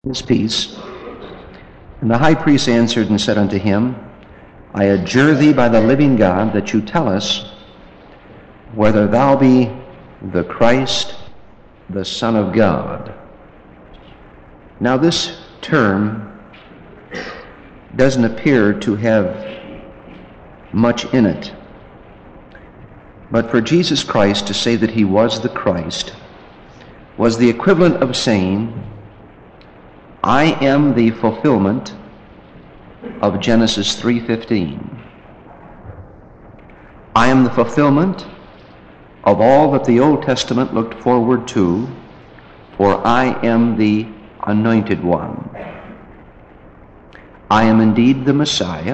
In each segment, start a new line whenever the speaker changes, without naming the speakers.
his peace. And the high priest answered and said unto him, I adjure thee by the living God that you tell us whether thou be the Christ, the Son of God. Now this term doesn't appear to have much in it. But for Jesus Christ to say that he was the Christ was the equivalent of saying, I am the fulfillment of Genesis 3:15. I am the fulfillment of all that the Old Testament looked forward to, for I am the anointed one. I am indeed the Messiah.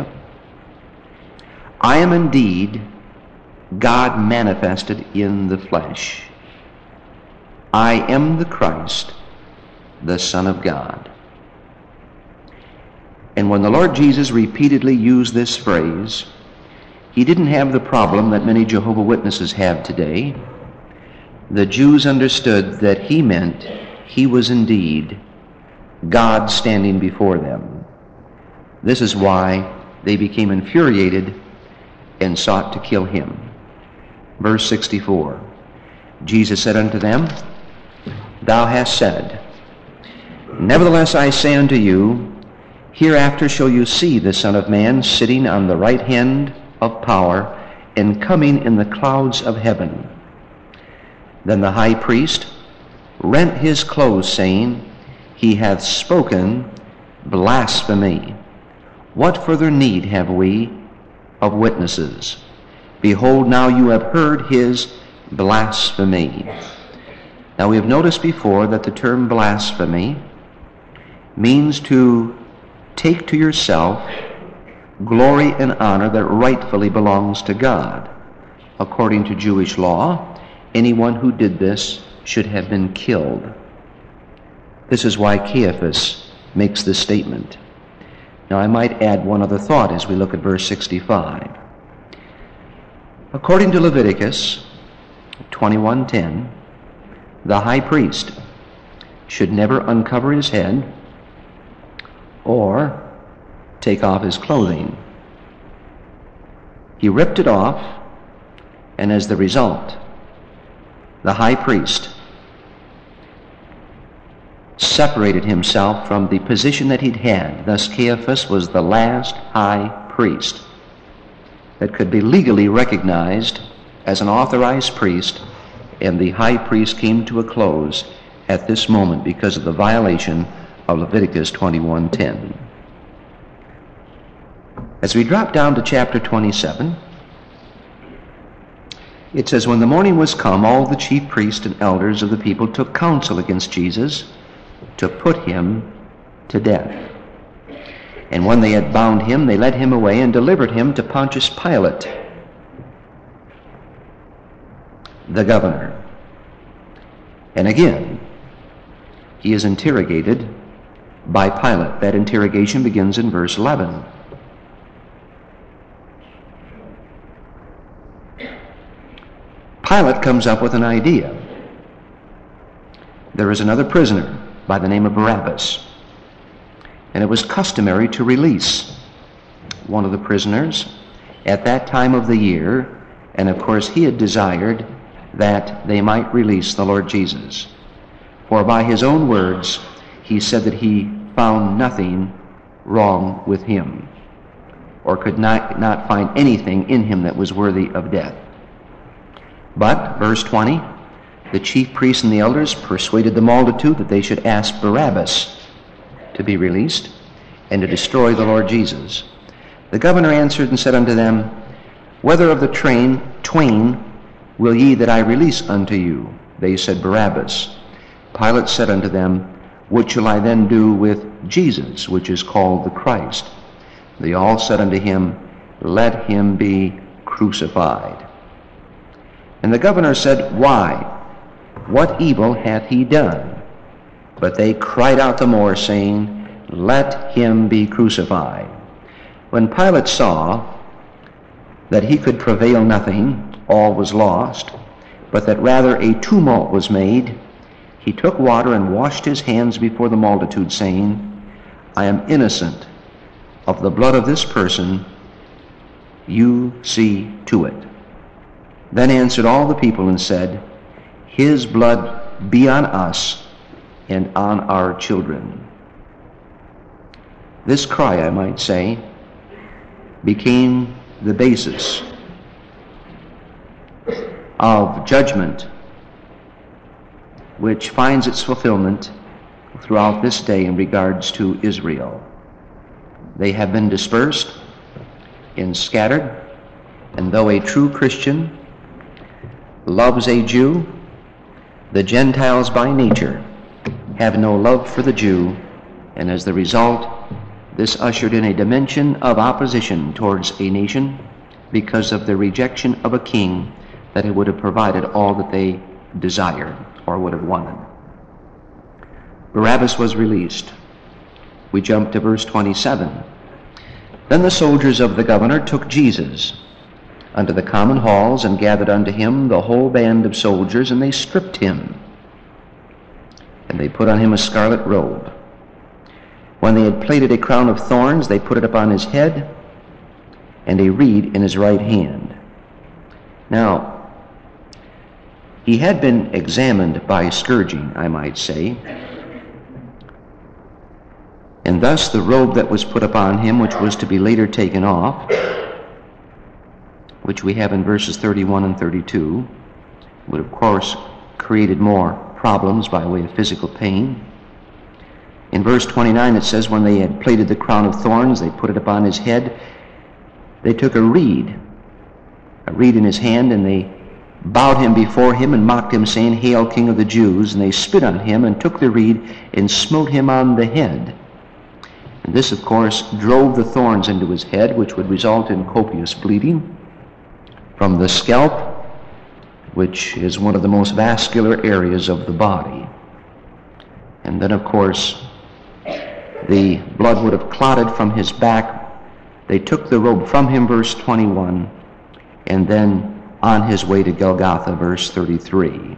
I am indeed God manifested in the flesh. I am the Christ, the Son of God. And when the Lord Jesus repeatedly used this phrase, he didn't have the problem that many Jehovah's Witnesses have today. The Jews understood that he meant he was indeed God standing before them. This is why they became infuriated and sought to kill him. Verse 64, Jesus said unto them, Thou hast said, Nevertheless I say unto you, hereafter shall you see the Son of Man sitting on the right hand of power and coming in the clouds of heaven. Then the high priest rent his clothes, saying, He hath spoken blasphemy. What further need have we of witnesses? Behold, now you have heard his blasphemy. Now we have noticed before that the term blasphemy means to take to yourself glory and honor that rightfully belongs to God. According to Jewish law, anyone who did this should have been killed. This is why Caiaphas makes this statement. Now I might add one other thought as we look at verse 65. According to Leviticus 21:10, the high priest should never uncover his head or take off his clothing. He ripped it off, and as the result, the high priest separated himself from the position that he'd had. Thus Caiaphas was the last high priest that could be legally recognized as an authorized priest, and the high priest came to a close at this moment because of the violation of Leviticus 21:10. As we drop down to chapter 27, it says, When the morning was come, all the chief priests and elders of the people took counsel against Jesus to put him to death. And when they had bound him, they led him away and delivered him to Pontius Pilate, the governor. And again, he is interrogated by Pilate. That interrogation begins in verse 11. Pilate comes up with an idea. There is another prisoner by the name of Barabbas, and it was customary to release one of the prisoners at that time of the year, and of course he had desired that they might release the Lord Jesus. For by his own words, he said that he found nothing wrong with him, or could not find anything in him that was worthy of death. But, verse 20, the chief priests and the elders persuaded the multitude that they should ask Barabbas to be released and to destroy the Lord Jesus. The governor answered and said unto them, Whether of the twain will ye that I release unto you? They said, Barabbas. Pilate said unto them, What shall I then do with Jesus, which is called the Christ? They all said unto him, Let him be crucified. And the governor said, Why? What evil hath he done? But they cried out the more, saying, Let him be crucified. When Pilate saw that he could prevail nothing, all was lost, but that rather a tumult was made, he took water and washed his hands before the multitude, saying, I am innocent of the blood of this person. You see to it. Then answered all the people and said, His blood be on us and on our children. This cry, I might say, became the basis of judgment, which finds its fulfillment throughout this day in regards to Israel. They have been dispersed and scattered, and though a true Christian loves a Jew, the Gentiles by nature have no love for the Jew, and as the result, this ushered in a dimension of opposition towards a nation because of the rejection of a king that it would have provided all that they desired or would have wanted. Barabbas was released. We jump to verse 27. Then the soldiers of the governor took Jesus unto the common halls, and gathered unto him the whole band of soldiers, and they stripped him. And they put on him a scarlet robe. When they had plaited a crown of thorns, they put it upon his head, and a reed in his right hand. Now, he had been examined by scourging, I might say, and thus the robe that was put upon him, which was to be later taken off, which we have in verses 31 and 32, would of course created more problems by way of physical pain. In verse 29 it says, when they had plaited the crown of thorns, they put it upon his head. They took a reed in his hand, and they bowed him before him and mocked him, saying, Hail, King of the Jews! And they spit on him and took the reed and smote him on the head. And this, of course, drove the thorns into his head, which would result in copious bleeding from the scalp, which is one of the most vascular areas of the body. And then, of course, the blood would have clotted from his back. They took the robe from him, verse 21, and then on his way to Golgotha, verse 33.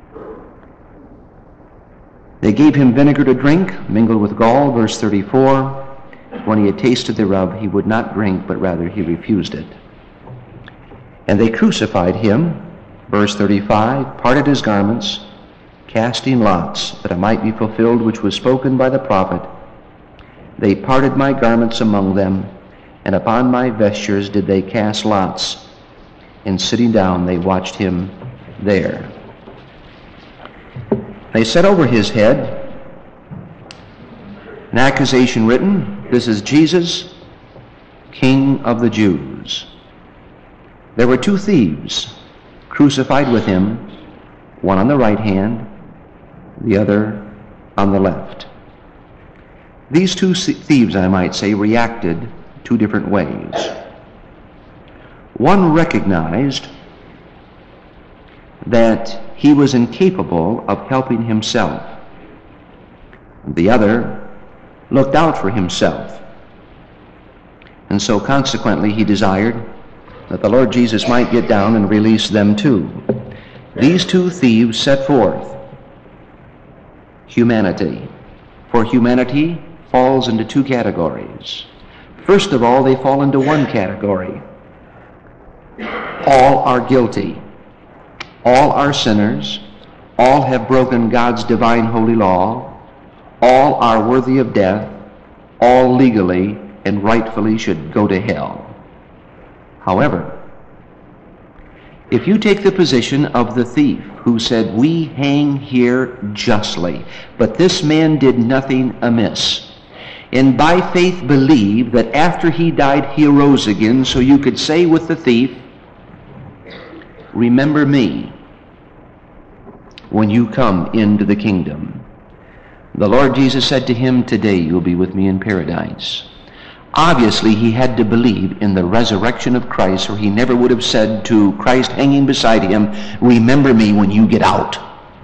They gave him vinegar to drink, mingled with gall, verse 34. When he had tasted thereof, he would not drink, but rather he refused it. And they crucified him, verse 35, parted his garments, casting lots, that it might be fulfilled which was spoken by the prophet. They parted my garments among them, and upon my vestures did they cast lots. And sitting down, they watched him there. They set over his head an accusation written, This is Jesus, King of the Jews. There were two thieves crucified with him, one on the right hand, the other on the left. These two thieves, I might say, reacted two different ways. One recognized that he was incapable of helping himself. The other looked out for himself. And so consequently he desired that the Lord Jesus might get down and release them too. These two thieves set forth humanity. For humanity falls into two categories. First of all, they fall into one category. All are guilty. All are sinners. All have broken God's divine holy law. All are worthy of death. All legally and rightfully should go to hell. However, if you take the position of the thief who said, We hang here justly, but this man did nothing amiss, and by faith believe that after he died he arose again, so you could say with the thief, Remember me when you come into the kingdom. The Lord Jesus said to him, Today you'll be with me in paradise. Obviously, he had to believe in the resurrection of Christ, or he never would have said to Christ hanging beside him, Remember me when you get out.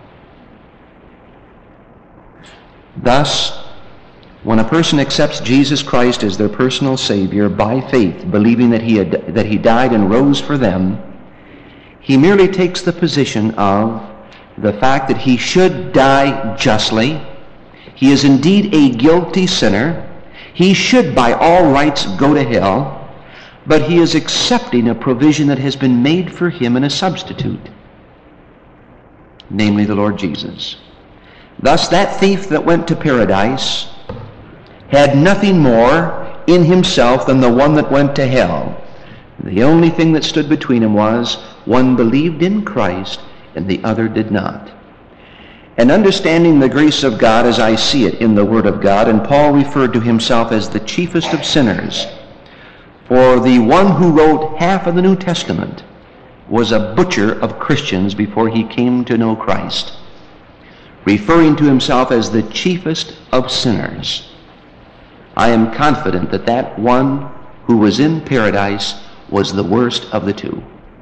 Thus, when a person accepts Jesus Christ as their personal Savior by faith, believing that he died and rose for them, he merely takes the position of the fact that he should die justly. He is indeed a guilty sinner. He should by all rights go to hell, but he is accepting a provision that has been made for him in a substitute, namely the Lord Jesus. Thus that thief that went to paradise had nothing more in himself than the one that went to hell. The only thing that stood between them was one believed in Christ and the other did not. And understanding the grace of God as I see it in the Word of God, and Paul referred to himself as the chiefest of sinners, for the one who wrote half of the New Testament was a butcher of Christians before he came to know Christ, referring to himself as the chiefest of sinners. I am confident that that one who was in paradise was the worst of the two.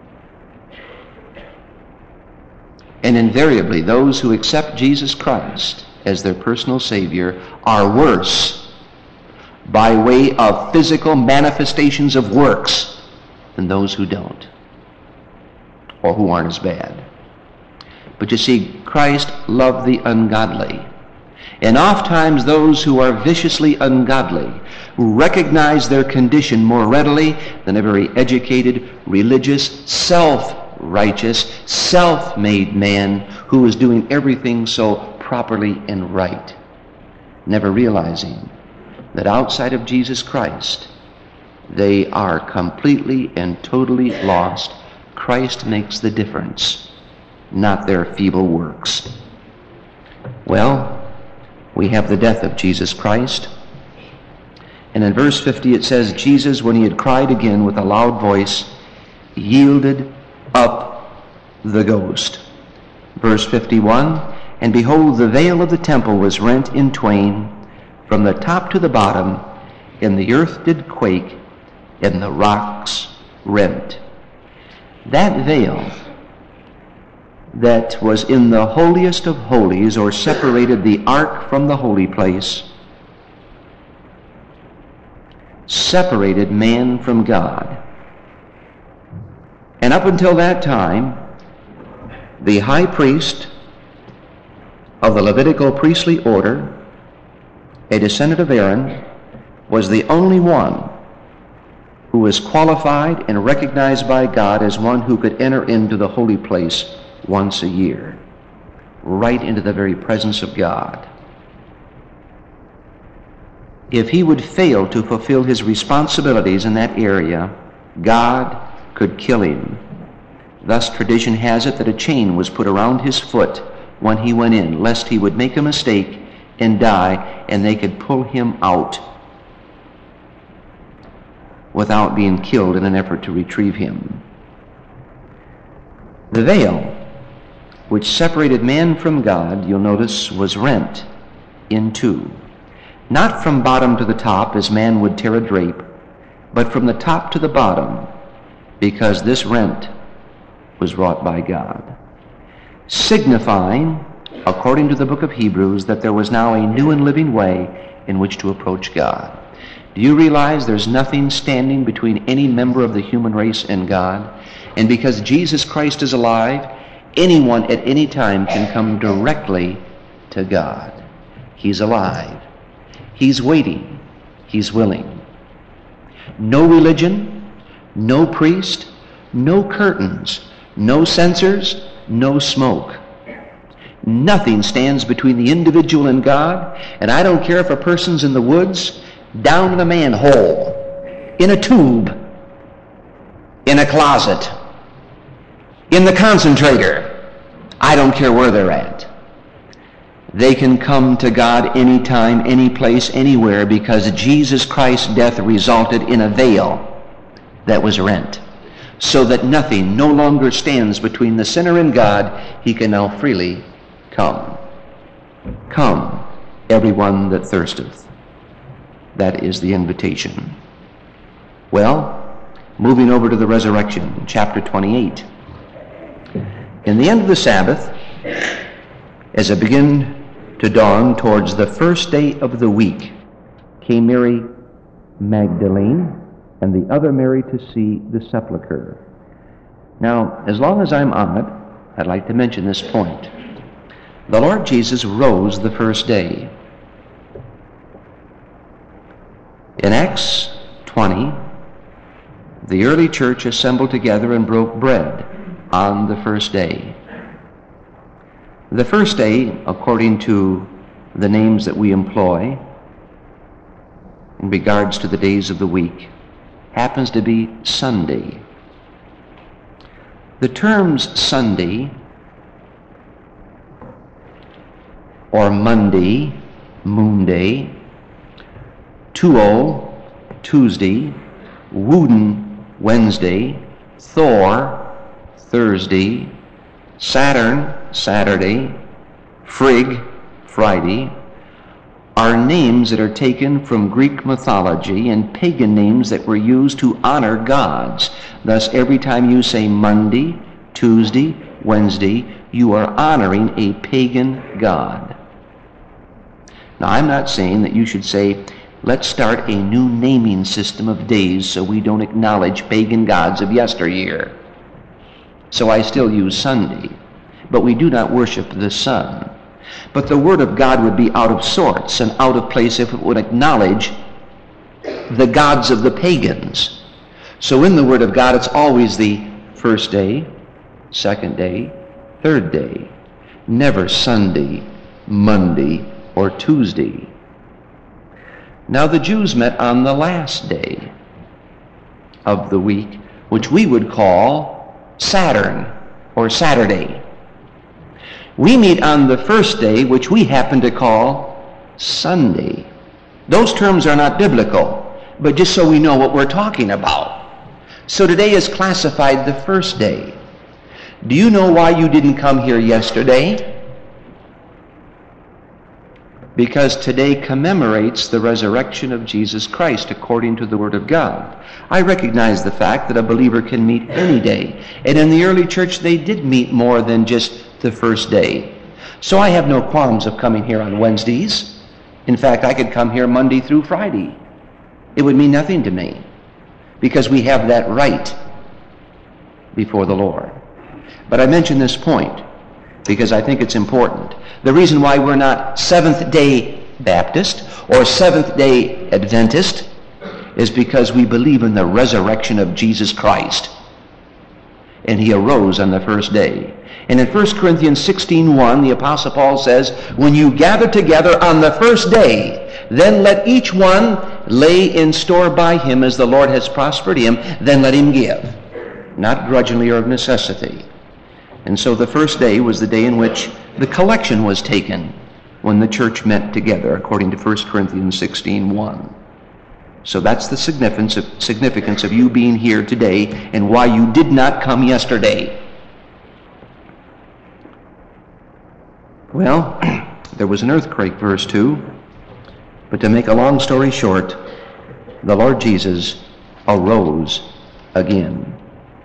And invariably, those who accept Jesus Christ as their personal Savior are worse by way of physical manifestations of works than those who don't, or who aren't as bad. But you see, Christ loved the ungodly. And oftentimes those who are viciously ungodly recognize their condition more readily than a very educated, religious, self-righteous, self-made man who is doing everything so properly and right, never realizing that outside of Jesus Christ they are completely and totally lost. Christ makes the difference, not their feeble works. Well, we have the death of Jesus Christ. And in verse 50 it says, Jesus, when he had cried again with a loud voice, yielded up the ghost. Verse 51, and behold, the veil of the temple was rent in twain from the top to the bottom, and the earth did quake, and the rocks rent. That veil that was in the holiest of holies, or separated the ark from the holy place, separated man from God. And up until that time, the high priest of the Levitical priestly order, a descendant of Aaron, was the only one who was qualified and recognized by God as one who could enter into the holy place once a year, right into the very presence of God. If he would fail to fulfill his responsibilities in that area, God could kill him. Thus tradition has it that a chain was put around his foot when he went in, lest he would make a mistake and die, and they could pull him out without being killed in an effort to retrieve him. The veil which separated man from God, you'll notice, was rent in two. Not from bottom to the top as man would tear a drape, but from the top to the bottom, because this rent was wrought by God, signifying, according to the book of Hebrews, that there was now a new and living way in which to approach God. Do you realize there's nothing standing between any member of the human race and God? And because Jesus Christ is alive, anyone at any time can come directly to God. He's alive. He's waiting. He's willing. No religion, no priest, no curtains, no censers, no smoke. Nothing stands between the individual and God, and I don't care if a person's in the woods, down in a manhole, in a tube, in a closet, in the concentrator. I don't care where they're at. They can come to God anytime, any place, anywhere, because Jesus Christ's death resulted in a veil that was rent, so that nothing no longer stands between the sinner and God. He can now freely come. Come, everyone that thirsteth. That is the invitation. Well, moving over to the resurrection, chapter 28. In the end of the Sabbath, as it began to dawn towards the first day of the week, came Mary Magdalene and the other Mary to see the sepulchre. Now, as long as I'm on it, I'd like to mention this point. The Lord Jesus rose the first day. In Acts 20, the early church assembled together and broke bread on the first day. The first day, according to the names that we employ in regards to the days of the week, happens to be Sunday. The terms Sunday or Monday, Moon Day, Tuo, Tuesday, Wooden, Wednesday, Thor, Thursday, Saturn, Saturday, Frigg, Friday, are names that are taken from Greek mythology and pagan names that were used to honor gods. Thus, every time you say Monday, Tuesday, Wednesday, you are honoring a pagan god. Now, I'm not saying that you should say, let's start a new naming system of days so we don't acknowledge pagan gods of yesteryear. So I still use Sunday, but we do not worship the sun. But the Word of God would be out of sorts and out of place if it would acknowledge the gods of the pagans. So in the Word of God, it's always the first day, second day, third day. Never Sunday, Monday, or Tuesday. Now the Jews met on the last day of the week, which we would call Saturn or Saturday. We meet on the first day, which we happen to call Sunday. Those terms are not biblical, but just so we know what we're talking about. So today is classified the first day. Do you know why you didn't come here yesterday? Because today commemorates the resurrection of Jesus Christ according to the Word of God. I recognize the fact that a believer can meet any day. And in the early church, they did meet more than just the first day. So I have no qualms of coming here on Wednesdays. In fact, I could come here Monday through Friday. It would mean nothing to me because we have that right before the Lord. But I mention this point because I think it's important. The reason why we're not Seventh-day Baptist or Seventh-day Adventist is because we believe in the resurrection of Jesus Christ. And he arose on the first day. And in 1 Corinthians 16:1, the Apostle Paul says, when you gather together on the first day, then let each one lay in store by him as the Lord has prospered him, then let him give, not grudgingly or of necessity. And so the first day was the day in which the collection was taken when the church met together, according to 1 Corinthians 16:1. So that's the significance of you being here today and why you did not come yesterday. Well, there was an earthquake, verse 2. But to make a long story short, the Lord Jesus arose again.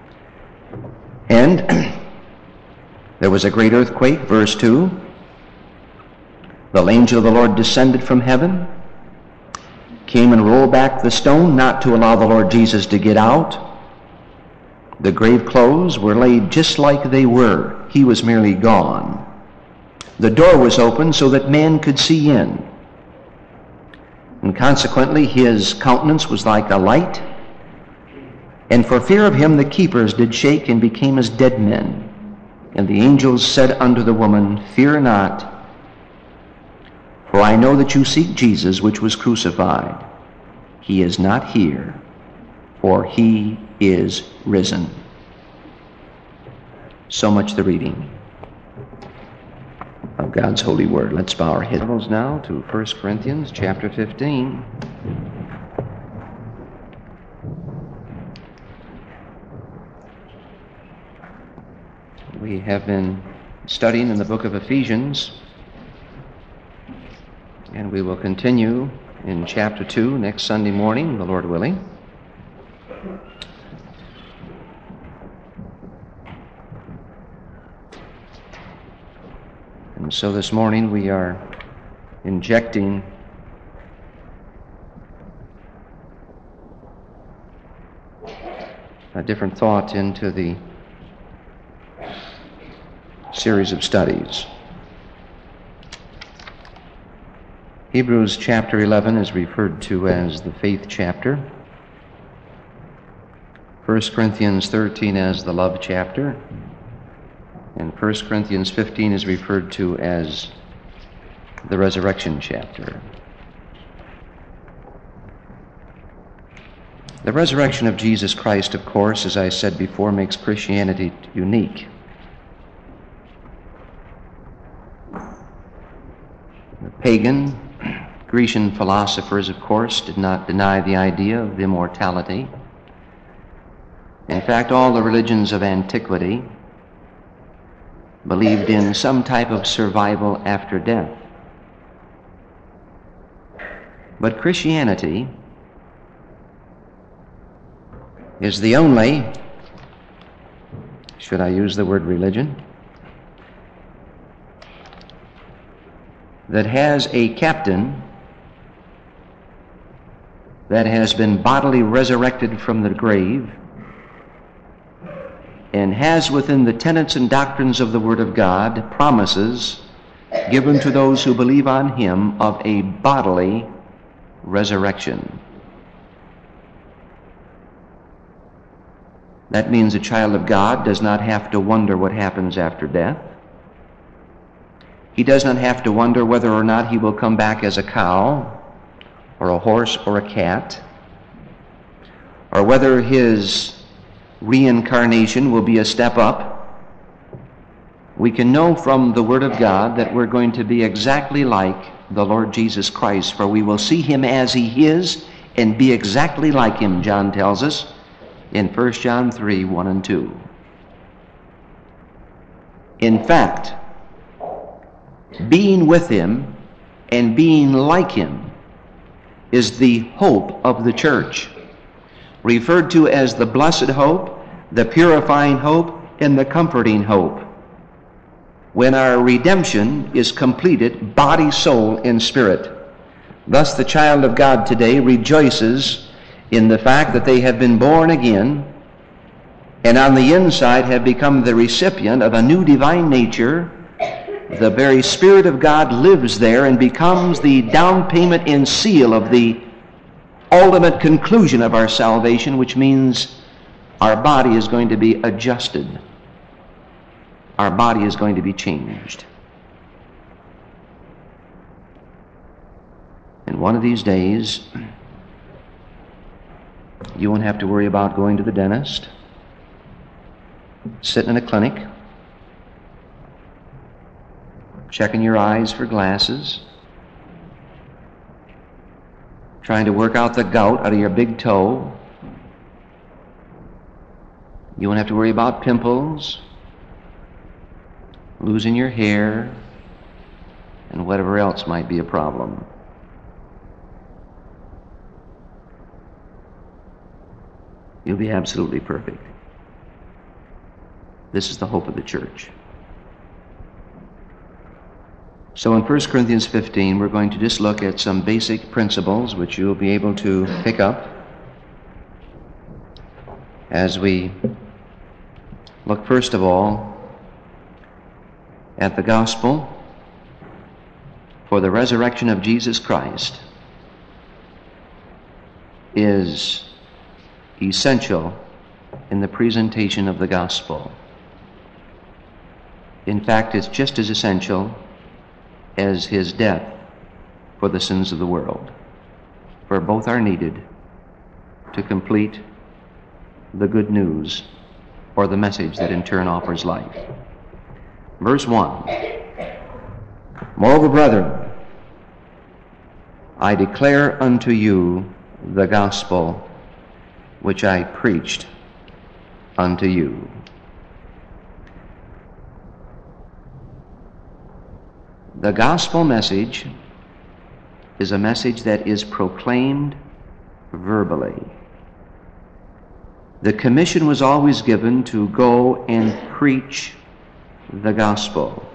And there was a great earthquake, verse 2. The angel of the Lord descended from heaven, came and rolled back the stone, not to allow the Lord Jesus to get out. The grave clothes were laid just like they were. He was merely gone. The door was open so that man could see in. And consequently, his countenance was like a light. And for fear of him, the keepers did shake and became as dead men. And the angels said unto the woman, fear not, for I know that you seek Jesus, which was crucified. He is not here, for he is risen. So much the reading of God's holy word. Let's bow our heads now to 1 Corinthians chapter 15. We have been studying in the book of Ephesians, and we will continue in chapter 2 next Sunday morning, the Lord willing. And so this morning we are injecting a different thought into the series of studies. Hebrews chapter 11 is referred to as the faith chapter. 1 Corinthians 13 as the love chapter. And 1 Corinthians 15 is referred to as the resurrection chapter. The resurrection of Jesus Christ, of course, as I said before, makes Christianity unique. The pagan Grecian philosophers, of course, did not deny the idea of immortality. In fact, all the religions of antiquity believed in some type of survival after death. But Christianity is the only, should I use the word religion, that has a captain that has been bodily resurrected from the grave and has within the tenets and doctrines of the Word of God promises given to those who believe on Him of a bodily resurrection. That means a child of God does not have to wonder what happens after death. He does not have to wonder whether or not he will come back as a cow or a horse or a cat, or whether his reincarnation will be a step up. We can know from the Word of God that we're going to be exactly like the Lord Jesus Christ, for we will see Him as He is and be exactly like Him, John tells us in 1 John 3, 1 and 2. In fact, being with Him and being like Him is the hope of the church, referred to as the blessed hope, the purifying hope, and the comforting hope. When our redemption is completed, body, soul, and spirit. Thus the child of God today rejoices in the fact that they have been born again and on the inside have become the recipient of a new divine nature. The very Spirit of God lives there and becomes the down payment and seal of the ultimate conclusion of our salvation, which means our body is going to be adjusted. Our body is going to be changed. And one of these days, you won't have to worry about going to the dentist, sitting in a clinic, checking your eyes for glasses, trying to work out the gout out of your big toe. You won't have to worry about pimples, losing your hair, and whatever else might be a problem. You'll be absolutely perfect. This is the hope of the church. So in 1 Corinthians 15, we're going to just look at some basic principles which you'll be able to pick up as we look first of all at the gospel for the resurrection of Jesus Christ is essential in the presentation of the gospel. In fact, it's just as essential as His death for the sins of the world, for both are needed to complete the good news or the message that in turn offers life. Verse 1, Moreover, brethren, I declare unto you the gospel which I preached unto you. The gospel message is a message that is proclaimed verbally. The commission was always given to go and preach the gospel.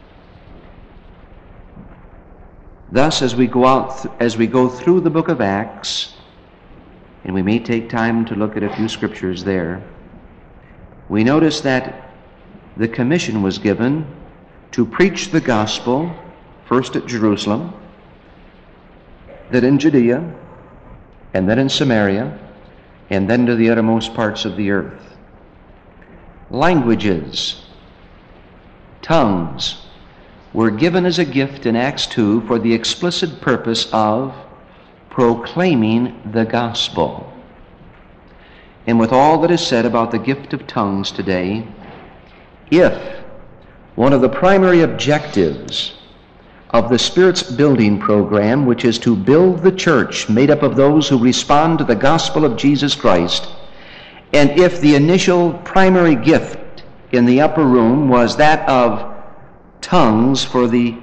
Thus, as we go through the book of Acts, and we may take time to look at a few scriptures there, we notice that the commission was given to preach the gospel, first at Jerusalem, then in Judea, and then in Samaria, and then to the uttermost parts of the earth. Languages, tongues, were given as a gift in Acts 2 for the explicit purpose of proclaiming the gospel. And with all that is said about the gift of tongues today, if one of the primary objectives of the Spirit's building program, which is to build the church made up of those who respond to the gospel of Jesus Christ, and if the initial primary gift in the upper room was that of tongues for the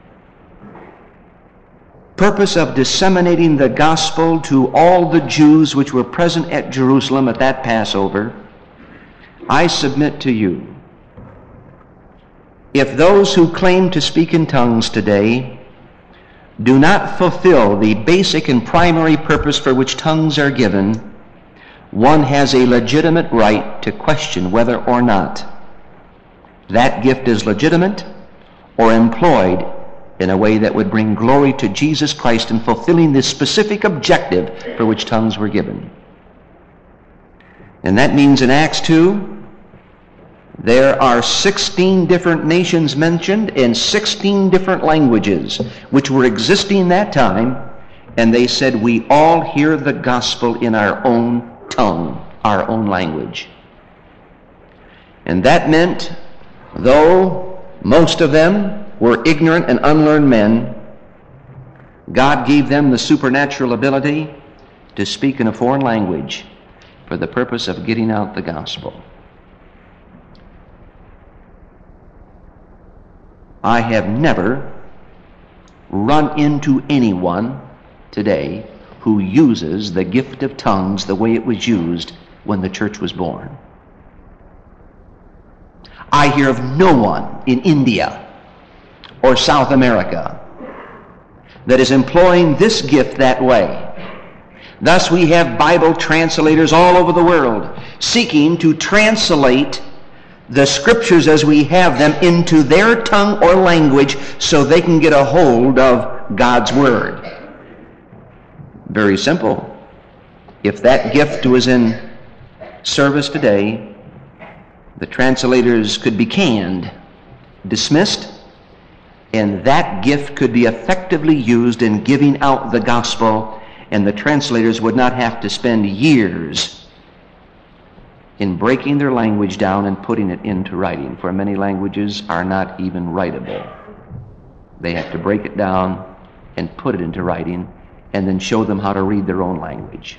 purpose of disseminating the gospel to all the Jews which were present at Jerusalem at that Passover, I submit to you, if those who claim to speak in tongues today do not fulfill the basic and primary purpose for which tongues are given, one has a legitimate right to question whether or not that gift is legitimate or employed in a way that would bring glory to Jesus Christ in fulfilling the specific objective for which tongues were given. And that means in Acts 2, there are 16 different nations mentioned in 16 different languages which were existing that time, and they said, we all hear the gospel in our own tongue, our own language. And that meant, though most of them were ignorant and unlearned men, God gave them the supernatural ability to speak in a foreign language for the purpose of getting out the gospel. I have never run into anyone today who uses the gift of tongues the way it was used when the church was born. I hear of no one in India or South America that is employing this gift that way. Thus we have Bible translators all over the world seeking to translate the Scriptures as we have them into their tongue or language so they can get a hold of God's Word. Very simple. If that gift was in service today, the translators could be canned, dismissed, and that gift could be effectively used in giving out the gospel, and the translators would not have to spend years in breaking their language down and putting it into writing, for many languages are not even writable. They have to break it down and put it into writing and then show them how to read their own language.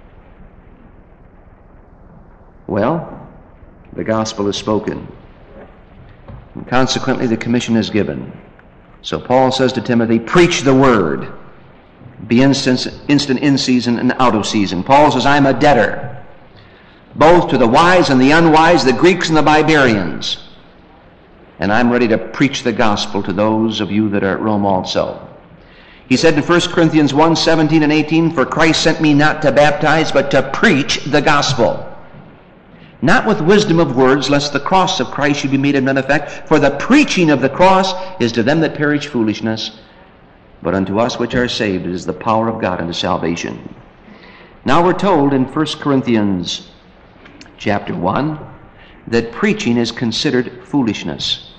Well, the gospel is spoken, and consequently the commission is given. So Paul says to Timothy, preach the word. Be instant in season and out of season. Paul says, I'm a debtor, both to the wise and the unwise, the Greeks and the barbarians. And I'm ready to preach the gospel to those of you that are at Rome also. He said in 1 Corinthians 1, 17 and 18, for Christ sent me not to baptize, but to preach the gospel. Not with wisdom of words, lest the cross of Christ should be made of none effect. For the preaching of the cross is to them that perish foolishness, but unto us which are saved it is the power of God unto salvation. Now we're told in 1 Corinthians chapter 1 that preaching is considered foolishness.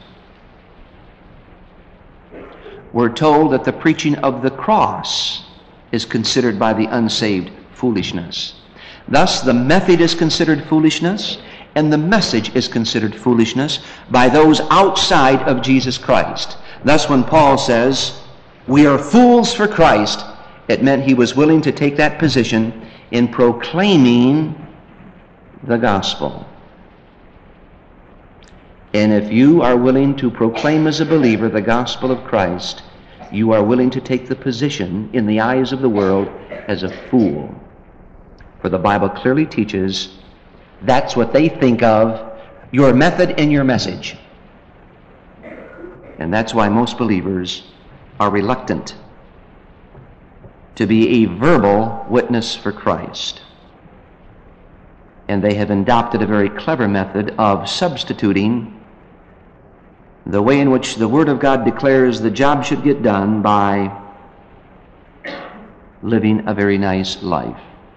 We're told that the preaching of the cross is considered by the unsaved foolishness. Thus the method is considered foolishness, and the message is considered foolishness by those outside of Jesus Christ. Thus when Paul says, we are fools for Christ, it meant he was willing to take that position in proclaiming the gospel. And if you are willing to proclaim as a believer the gospel of Christ, you are willing to take the position in the eyes of the world as a fool. For the Bible clearly teaches that's what they think of your method and your message. And that's why most believers are reluctant to be a verbal witness for Christ. And they have adopted a very clever method of substituting the way in which the Word of God declares the job should get done by living a very nice life,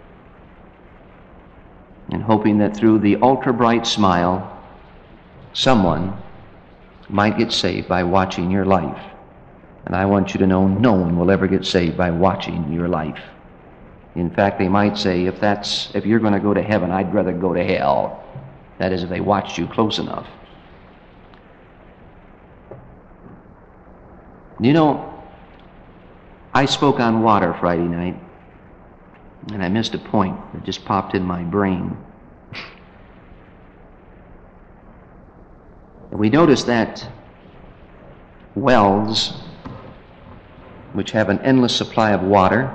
and hoping that through the ultra-bright smile, someone might get saved by watching your life. And I want you to know no one will ever get saved by watching your life. In fact, they might say, if you're going to go to heaven, I'd rather go to hell. That is, if they watched you close enough. You know, I spoke on water Friday night, and I missed a point that just popped in my brain. We noticed that wells, which have an endless supply of water,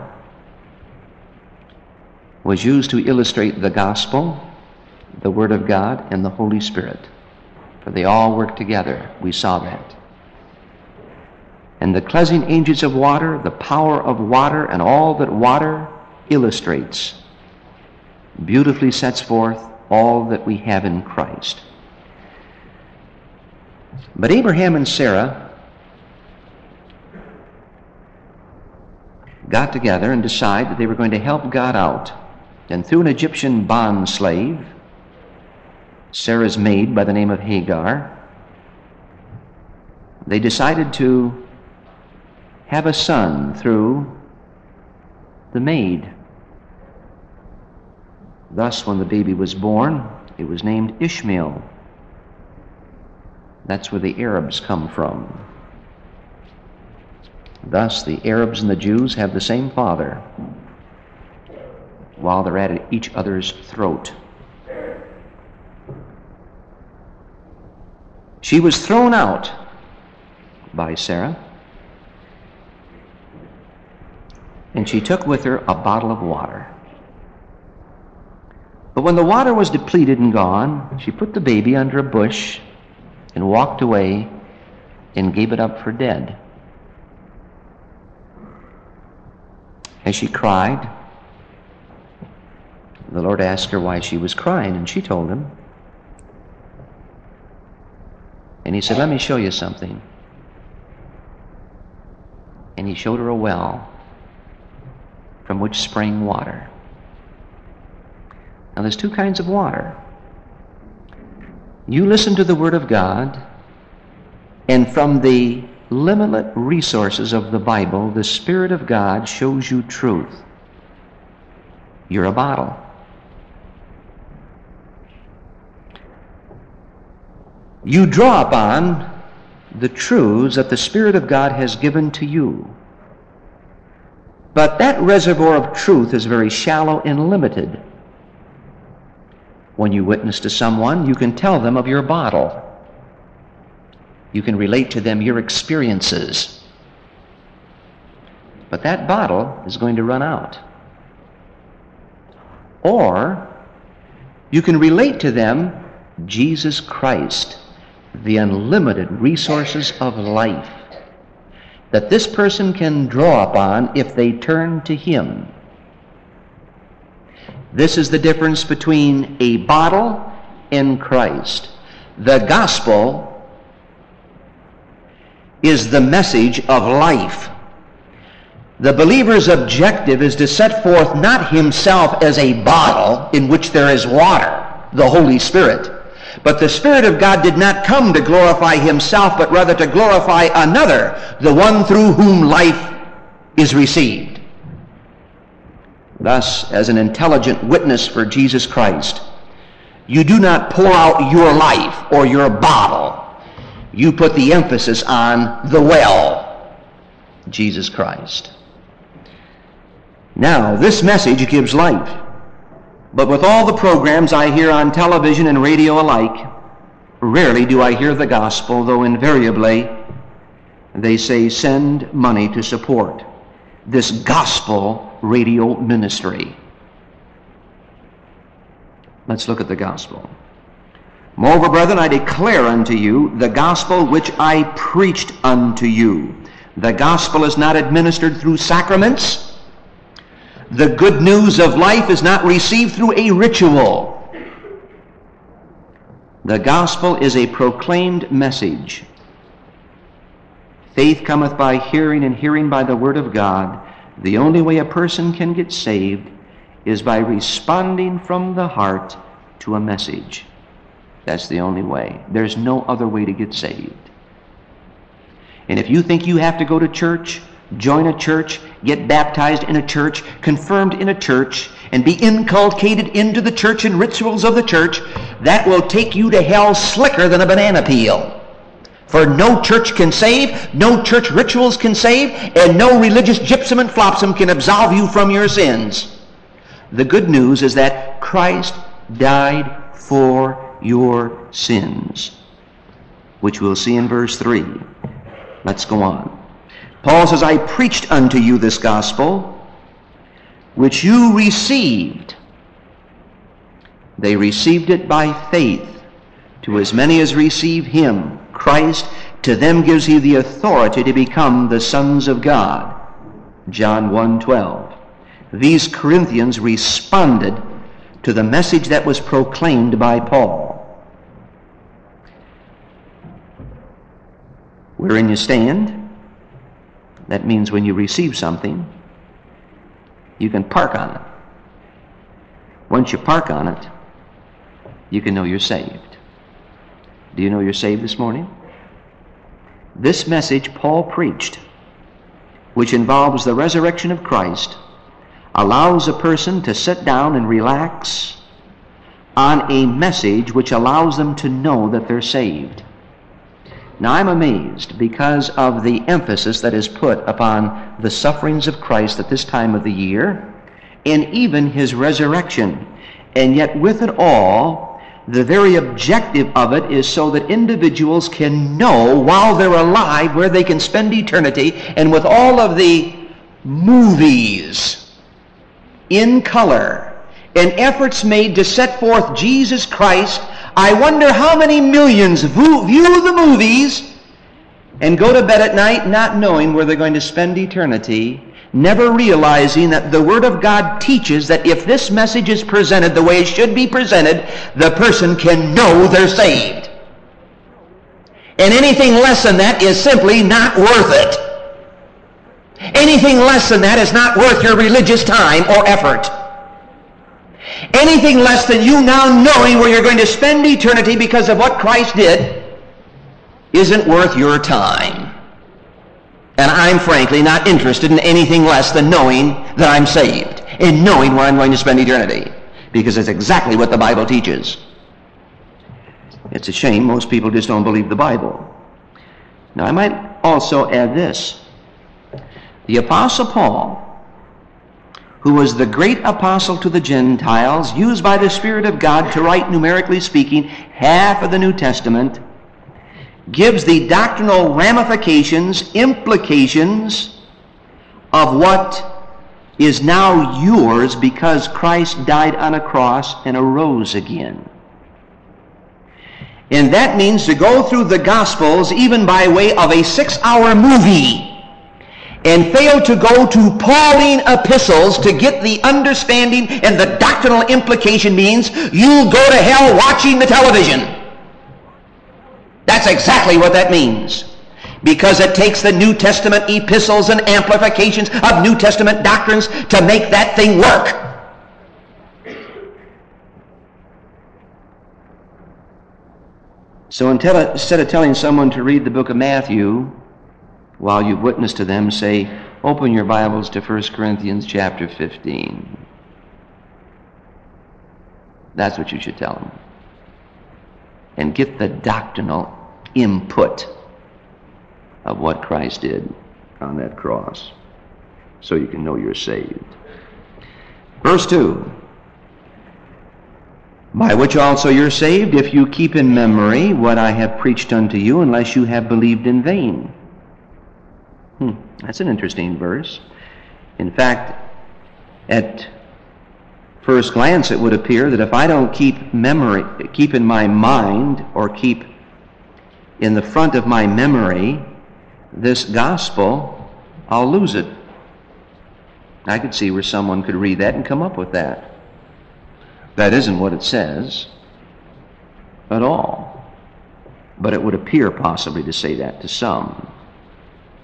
was used to illustrate the gospel, the Word of God, and the Holy Spirit. For they all work together. We saw that. And the cleansing agents of water, the power of water, and all that water illustrates, beautifully sets forth all that we have in Christ. But Abraham and Sarah got together and decided that they were going to help God out. And through an Egyptian bond slave, Sarah's maid by the name of Hagar, they decided to have a son through the maid. Thus, when the baby was born, it was named Ishmael. That's where the Arabs come from. Thus, the Arabs and the Jews have the same father, while they're at each other's throat. She was thrown out by Sarah, and she took with her a bottle of water. But when the water was depleted and gone, she put the baby under a bush and walked away and gave it up for dead. As she cried, the Lord asked her why she was crying, and she told him. And he said, "Let me show you something." And he showed her a well from which sprang water. Now there's two kinds of water. You listen to the Word of God, and from the limitless resources of the Bible, the Spirit of God shows you truth. You're a bottle. You draw upon the truths that the Spirit of God has given to you. But that reservoir of truth is very shallow and limited. When you witness to someone, you can tell them of your bottle. You can relate to them your experiences. But that bottle is going to run out. Or you can relate to them Jesus Christ, the unlimited resources of life that this person can draw upon if they turn to Him. This is the difference between a bottle and Christ. The gospel is the message of life. The believer's objective is to set forth not himself as a bottle in which there is water, the Holy Spirit, but the Spirit of God did not come to glorify Himself, but rather to glorify another, the one through whom life is received. Thus, as an intelligent witness for Jesus Christ, you do not pour out your life or your bottle. You put the emphasis on the well, Jesus Christ. Now, this message gives life. But with all the programs I hear on television and radio alike, rarely do I hear the gospel, though invariably they say send money to support this gospel radio ministry. Let's look at the gospel. Moreover, brethren, I declare unto you the gospel which I preached unto you. The gospel is not administered through sacraments. The good news of life is not received through a ritual. The gospel is a proclaimed message Faith cometh by hearing, and hearing by the Word of God. The only way a person can get saved is by responding from the heart to a message. That's the only way. There's no other way to get saved. And if you think you have to go to church, join a church, get baptized in a church, confirmed in a church, and be inculcated into the church and rituals of the church, that will take you to hell slicker than a banana peel. For no church can save, no church rituals can save, and no religious gypsum and flopsum can absolve you from your sins. The good news is that Christ died for your sins, which we'll see in verse 3. Let's go on. Paul says, I preached unto you this gospel, which you received. They received it by faith. To as many as receive him, Christ, to them gives he the authority to become the sons of God. John 1:12. These Corinthians responded to the message that was proclaimed by Paul. Wherein you stand, that means when you receive something, you can park on it. Once you park on it, you can know you're saved. Do you know you're saved this morning? This message Paul preached, which involves the resurrection of Christ, allows a person to sit down and relax on a message which allows them to know that they're saved. Now I'm amazed because of the emphasis that is put upon the sufferings of Christ at this time of the year, and even his resurrection. And yet with it all, the very objective of it is so that individuals can know while they're alive where they can spend eternity. And with all of the movies in color and efforts made to set forth Jesus Christ, I wonder how many millions view the movies and go to bed at night not knowing where they're going to spend eternity, never realizing that the Word of God teaches that if this message is presented the way it should be presented, the person can know they're saved. And anything less than that is simply not worth it. Anything less than that is not worth your religious time or effort. Anything less than you now knowing where you're going to spend eternity because of what Christ did isn't worth your time. And I'm frankly not interested in anything less than knowing that I'm saved and knowing where I'm going to spend eternity, because it's exactly what the Bible teaches. It's a shame most people just don't believe the Bible. Now I might also add this. The Apostle Paul, who was the great apostle to the Gentiles, used by the Spirit of God to write, numerically speaking, half of the New Testament, gives the doctrinal ramifications, implications of what is now yours because Christ died on a cross and arose again. And that means to go through the Gospels even by way of a 6-hour movie and fail to go to Pauline epistles to get the understanding and the doctrinal implication means you'll go to hell watching the television. That's exactly what that means. Because it takes the New Testament epistles and amplifications of New Testament doctrines to make that thing work. So instead of telling someone to read the book of Matthew while you've witnessed to them, say, open your Bibles to 1 Corinthians chapter 15. That's what you should tell them. And get the doctrinal input of what Christ did on that cross so you can know you're saved. Verse 2. By which also you're saved, if you keep in memory what I have preached unto you, unless you have believed in vain. That's an interesting verse. In fact, at first glance it would appear that if I don't keep in my mind or keep in the front of my memory this gospel, I'll lose it. I could see where someone could read that and come up with that. That isn't what it says at all. But it would appear possibly to say that to some.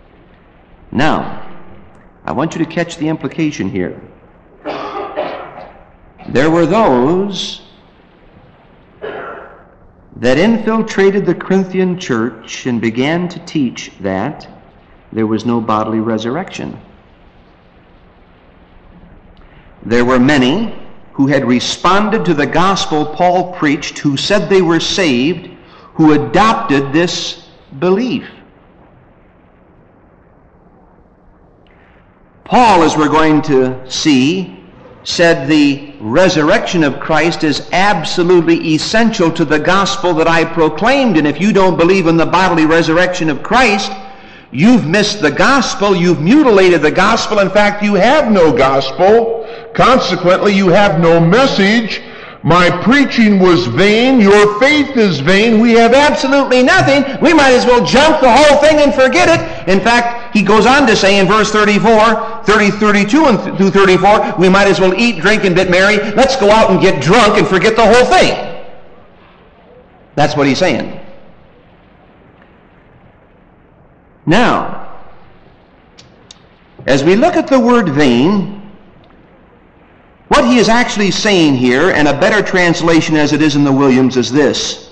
Now, I want you to catch the implication here. There were those that infiltrated the Corinthian church and began to teach that there was no bodily resurrection. There were many who had responded to the gospel Paul preached, who said they were saved, who adopted this belief. Paul, as we're going to see, said the resurrection of Christ is absolutely essential to the gospel that I proclaimed, and if you don't believe in the bodily resurrection of Christ, you've missed the gospel, you've mutilated the gospel. In fact, you have no gospel. Consequently, you have no message. My preaching was vain. Your faith is vain. We have absolutely nothing. We might as well junk the whole thing and forget it. In fact, he goes on to say in verse 32 and through 34, we might as well eat, drink, and get merry. Let's go out and get drunk and forget the whole thing. That's what he's saying. Now, as we look at the word vain, what he is actually saying here, and a better translation as it is in the Williams, is this: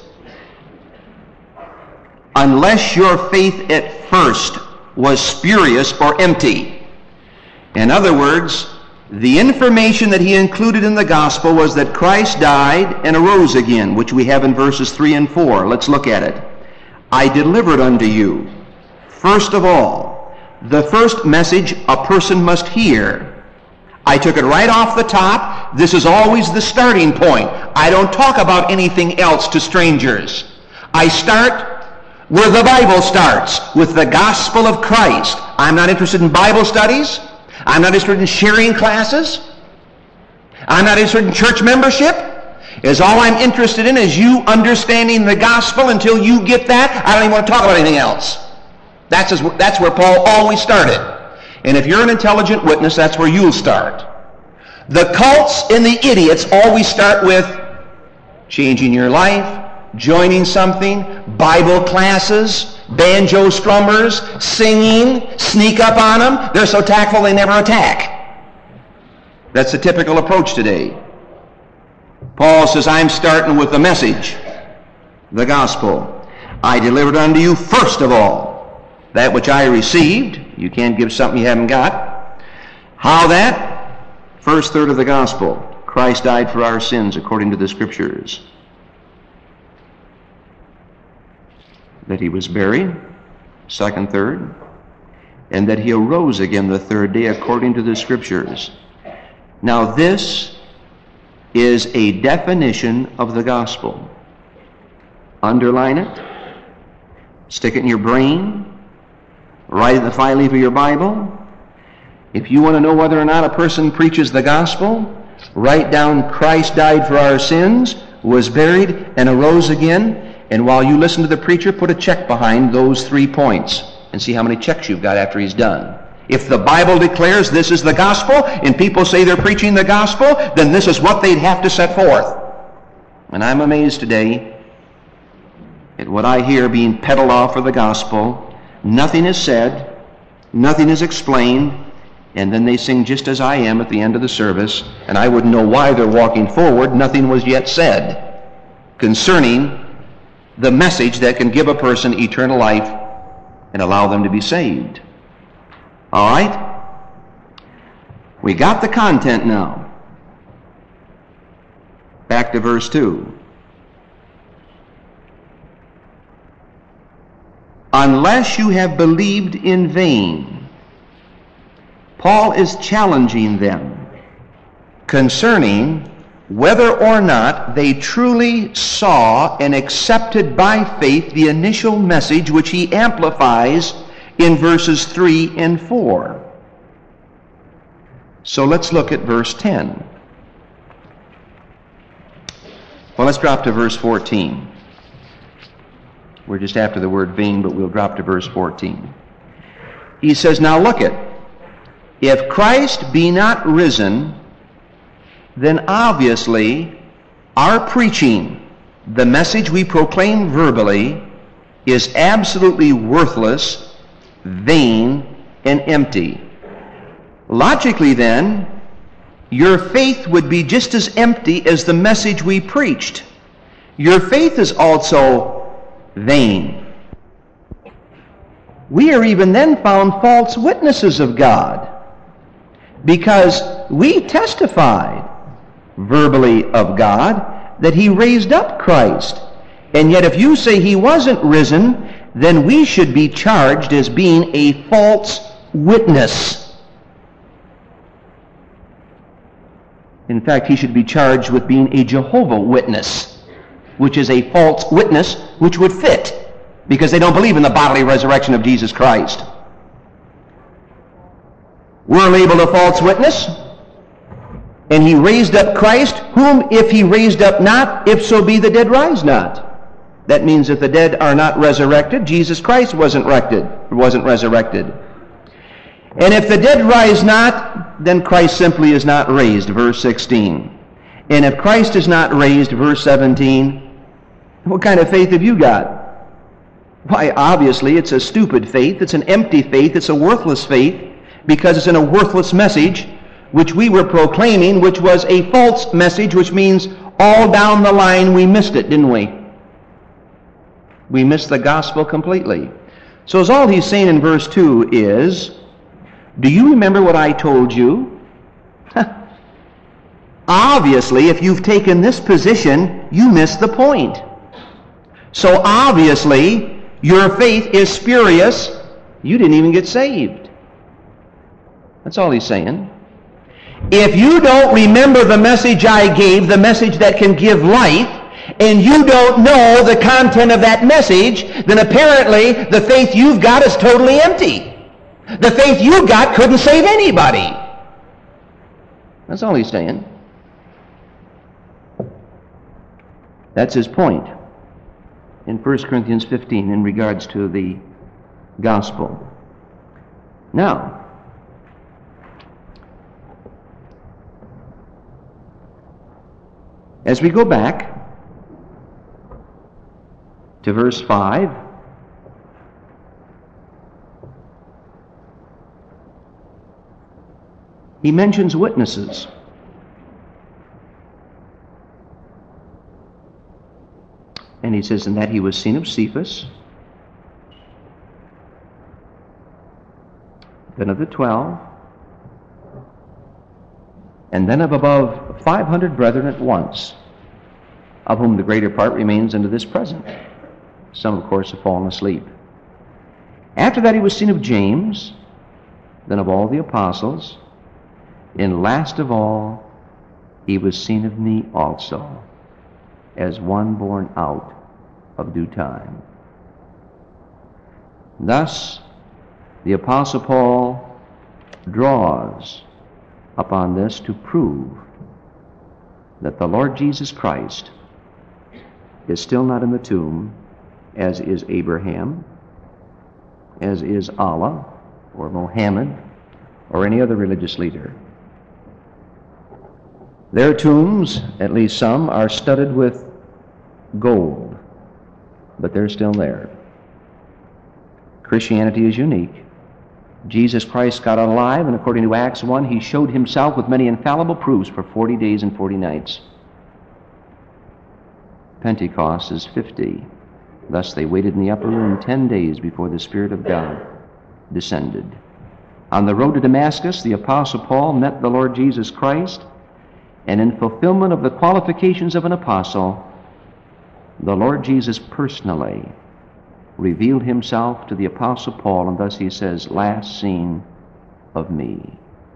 unless your faith at first was spurious or empty. In other words, the information that he included in the gospel was that Christ died and arose again, which we have in verses 3 and 4. Let's look at it. I delivered unto you, first of all, the first message a person must hear. I took it right off the top. This is always the starting point. I don't talk about anything else to strangers. I start where the Bible starts, with the gospel of Christ. I'm not interested in Bible studies. I'm not interested in sharing classes. I'm not interested in church membership. All I'm interested in is you understanding the gospel. Until you get that, I don't even want to talk about anything else. That's where Paul always started. And if you're an intelligent witness, that's where you'll start. The cults and the idiots always start with changing your life, joining something, Bible classes, banjo strummers, singing, sneak up on them. They're so tactful they never attack. That's the typical approach today. Paul says, I'm starting with the message, the gospel. I delivered unto you first of all that which I received. You can't give something you haven't got. How that? First third of the gospel. Christ died for our sins according to the Scriptures. That he was buried, second third, and that he arose again the third day according to the Scriptures. Now this is a definition of the gospel. Underline it. Stick it in your brain. Write it in the fly leaf of your Bible. If you want to know whether or not a person preaches the gospel, write down Christ died for our sins, was buried, and arose again. And while you listen to the preacher, put a check behind those 3 points and see how many checks you've got after he's done. If the Bible declares this is the gospel and people say they're preaching the gospel, then this is what they'd have to set forth. And I'm amazed today at what I hear being peddled off for the gospel. Nothing is said, nothing is explained, and then they sing Just As I Am at the end of the service, and I wouldn't know why they're walking forward. Nothing was yet said concerning the message that can give a person eternal life and allow them to be saved. All right? We got the content now. Back to verse 2. Unless you have believed in vain. Paul is challenging them concerning whether or not they truly saw and accepted by faith the initial message which he amplifies in verses 3 and 4. So let's look at verse 10. Well, let's drop to verse 14. We're just after the word vain, but we'll drop to verse 14. He says, now look it. If Christ be not risen, then obviously our preaching, the message we proclaim verbally, is absolutely worthless, vain, and empty. Logically then, your faith would be just as empty as the message we preached. Your faith is also vain. We are even then found false witnesses of God, because we testified verbally of God that he raised up Christ. And yet if you say he wasn't risen, then we should be charged as being a false witness. In fact, he should be charged with being a Jehovah Witness, which is a false witness, which would fit, because they don't believe in the bodily resurrection of Jesus Christ. We're labeled a false witness, and he raised up Christ, whom if he raised up not, if so be the dead rise not. That means if the dead are not resurrected, Jesus Christ wasn't resurrected. And if the dead rise not, then Christ simply is not raised, verse 16. And if Christ is not raised, verse 17, what kind of faith have you got? Why, obviously, it's a stupid faith, it's an empty faith, it's a worthless faith, because it's in a worthless message, which we were proclaiming, which was a false message, which means all down the line we missed it, didn't we? We missed the gospel completely. So as all he's saying in verse 2 is, do you remember what I told you? Obviously, if you've taken this position, you missed the point. So obviously, your faith is spurious. You didn't even get saved. That's all he's saying. If you don't remember the message I gave, the message that can give life, and you don't know the content of that message, then apparently the faith you've got is totally empty. The faith you got couldn't save anybody. That's all he's saying. That's his point in 1 Corinthians 15 in regards to the gospel. Now, as we go back to verse 5, he mentions witnesses. And he says, in that he was seen of Cephas, then of the 12, and then of above 500 brethren at once, of whom the greater part remains unto this present. Some, of course, have fallen asleep. After that he was seen of James, then of all the apostles, and last of all he was seen of me also, as one born out of due time. Thus, the Apostle Paul draws upon this to prove that the Lord Jesus Christ is still not in the tomb, as is Abraham, as is Allah, or Mohammed, or any other religious leader. Their tombs, at least some, are studded with gold, but they're still there. Christianity is unique. Jesus Christ got alive, and according to Acts 1, he showed himself with many infallible proofs for 40 days and 40 nights. Pentecost is 50. Thus they waited in the upper room 10 days before the Spirit of God descended. On the road to Damascus, the Apostle Paul met the Lord Jesus Christ, and in fulfillment of the qualifications of an apostle, the Lord Jesus personally revealed himself to the Apostle Paul, and thus he says, last seen of me.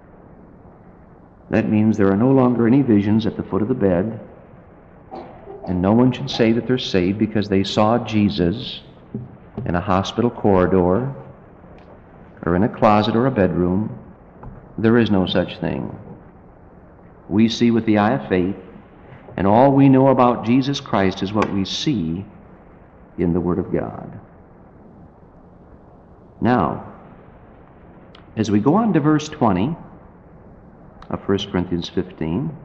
That means there are no longer any visions at the foot of the bed, and no one should say that they're saved because they saw Jesus in a hospital corridor or in a closet or a bedroom. There is no such thing. We see with the eye of faith, and all we know about Jesus Christ is what we see in the Word of God. Now, as we go on to verse 20 of 1 Corinthians 15,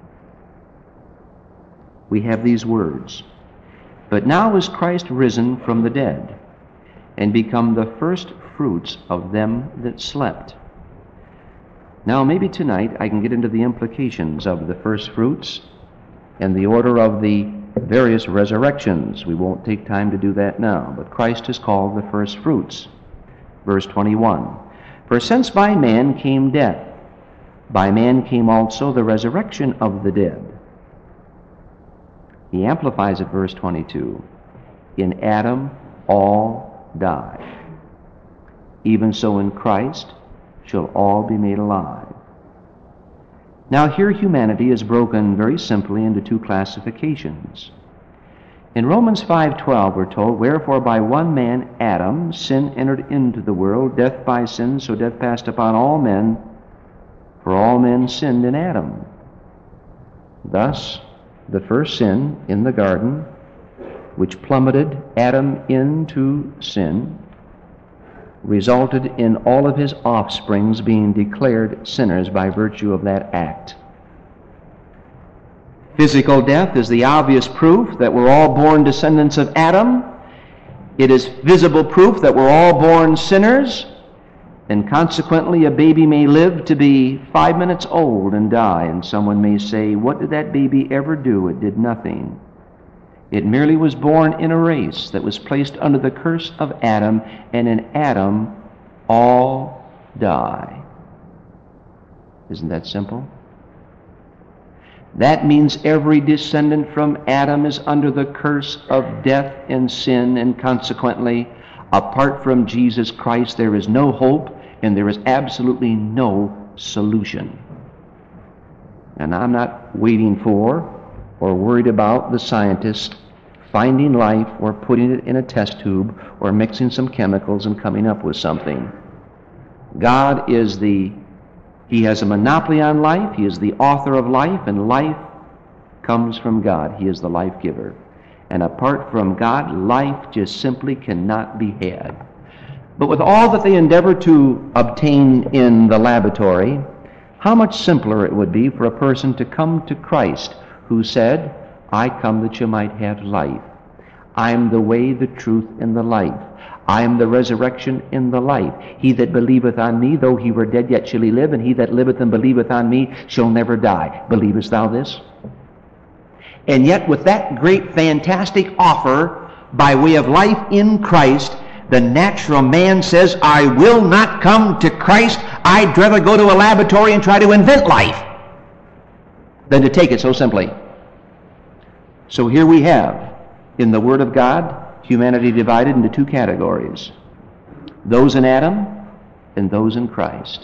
we have these words, but now is Christ risen from the dead, and become the first fruits of them that slept. Now, maybe tonight I can get into the implications of the first fruits and the order of the various resurrections. We won't take time to do that now, but Christ is called the first fruits. Verse 21, "For since by man came death, by man came also the resurrection of the dead." He amplifies it, verse 22, "In Adam all die. Even so in Christ shall all be made alive." Now here humanity is broken very simply into two classifications. In Romans 5:12 we're told, "Wherefore by one man, Adam, sin entered into the world, death by sin, so death passed upon all men, for all men sinned in Adam." Thus, the first sin in the garden, which plummeted Adam into sin, resulted in all of his offsprings being declared sinners by virtue of that act. Physical death is the obvious proof that we're all born descendants of Adam. It is visible proof that we're all born sinners, and consequently a baby may live to be 5 minutes old and die, and someone may say, "What did that baby ever do? It did nothing. It merely was born in a race that was placed under the curse of Adam, and in Adam all die." Isn't that simple? That means every descendant from Adam is under the curse of death and sin, and consequently, apart from Jesus Christ, there is no hope and there is absolutely no solution. And I'm not waiting for or worried about the scientists finding life or putting it in a test tube or mixing some chemicals and coming up with something. God is He has a monopoly on life. He is the author of life, and life comes from God. He is the life giver. And apart from God, life just simply cannot be had. But with all that they endeavor to obtain in the laboratory, how much simpler it would be for a person to come to Christ, who said, "I come that you might have life. I am the way, the truth, and the life. I am the resurrection and the life. He that believeth on me, though he were dead, yet shall he live, and he that liveth and believeth on me shall never die. Believest thou this?" And yet with that great, fantastic offer by way of life in Christ, the natural man says, "I will not come to Christ. I'd rather go to a laboratory and try to invent life than to take it so simply." So here we have, in the Word of God, humanity divided into two categories: those in Adam and those in Christ.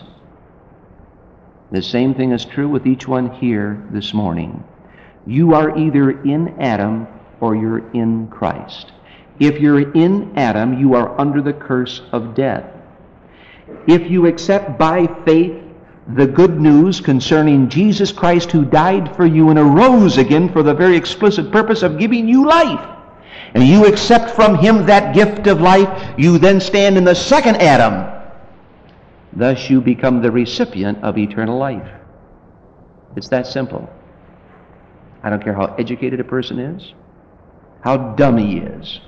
The same thing is true with each one here this morning. You are either in Adam or you're in Christ. If you're in Adam, you are under the curse of death. If you accept by faith the good news concerning Jesus Christ, who died for you and arose again for the very explicit purpose of giving you life, and you accept from Him that gift of life, you then stand in the second Adam. Thus you become the recipient of eternal life. It's that simple. I don't care how educated a person is, how dumb he is,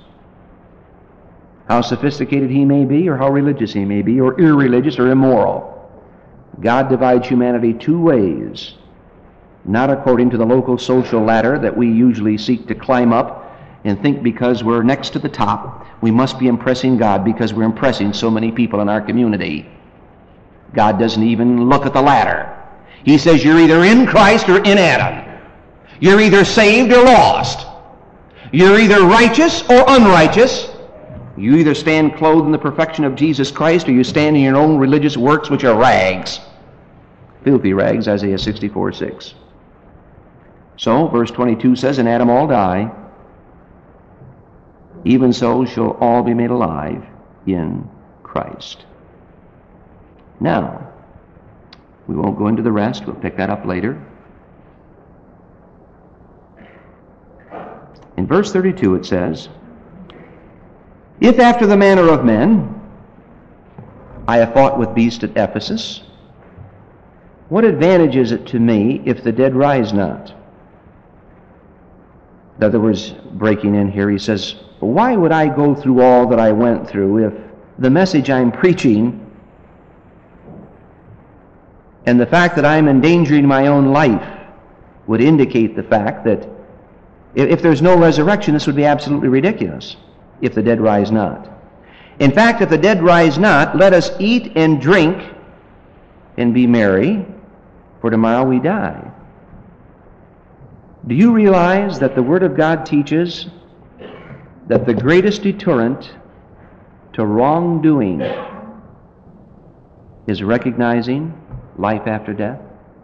how sophisticated he may be, or how religious he may be, or irreligious or immoral. God divides humanity two ways, not according to the local social ladder that we usually seek to climb up and think because we're next to the top, we must be impressing God because we're impressing so many people in our community. God doesn't even look at the ladder. He says you're either in Christ or in Adam. You're either saved or lost. You're either righteous or unrighteous. You either stand clothed in the perfection of Jesus Christ, or you stand in your own religious works, which are rags. Filthy rags, Isaiah 64:6. So, verse 22 says, "In Adam all die, even so shall all be made alive in Christ." Now, we won't go into the rest. We'll pick that up later. In verse 32 it says, "If after the manner of men I have fought with beasts at Ephesus, what advantage is it to me if the dead rise not?" In other words, breaking in here, he says, why would I go through all that I went through if the message I'm preaching and the fact that I'm endangering my own life would indicate the fact that if there's no resurrection, this would be absolutely ridiculous, if the dead rise not. In fact, if the dead rise not, let us eat and drink and be merry, for tomorrow we die. Do you realize that the Word of God teaches that the greatest deterrent to wrongdoing is recognizing life after death?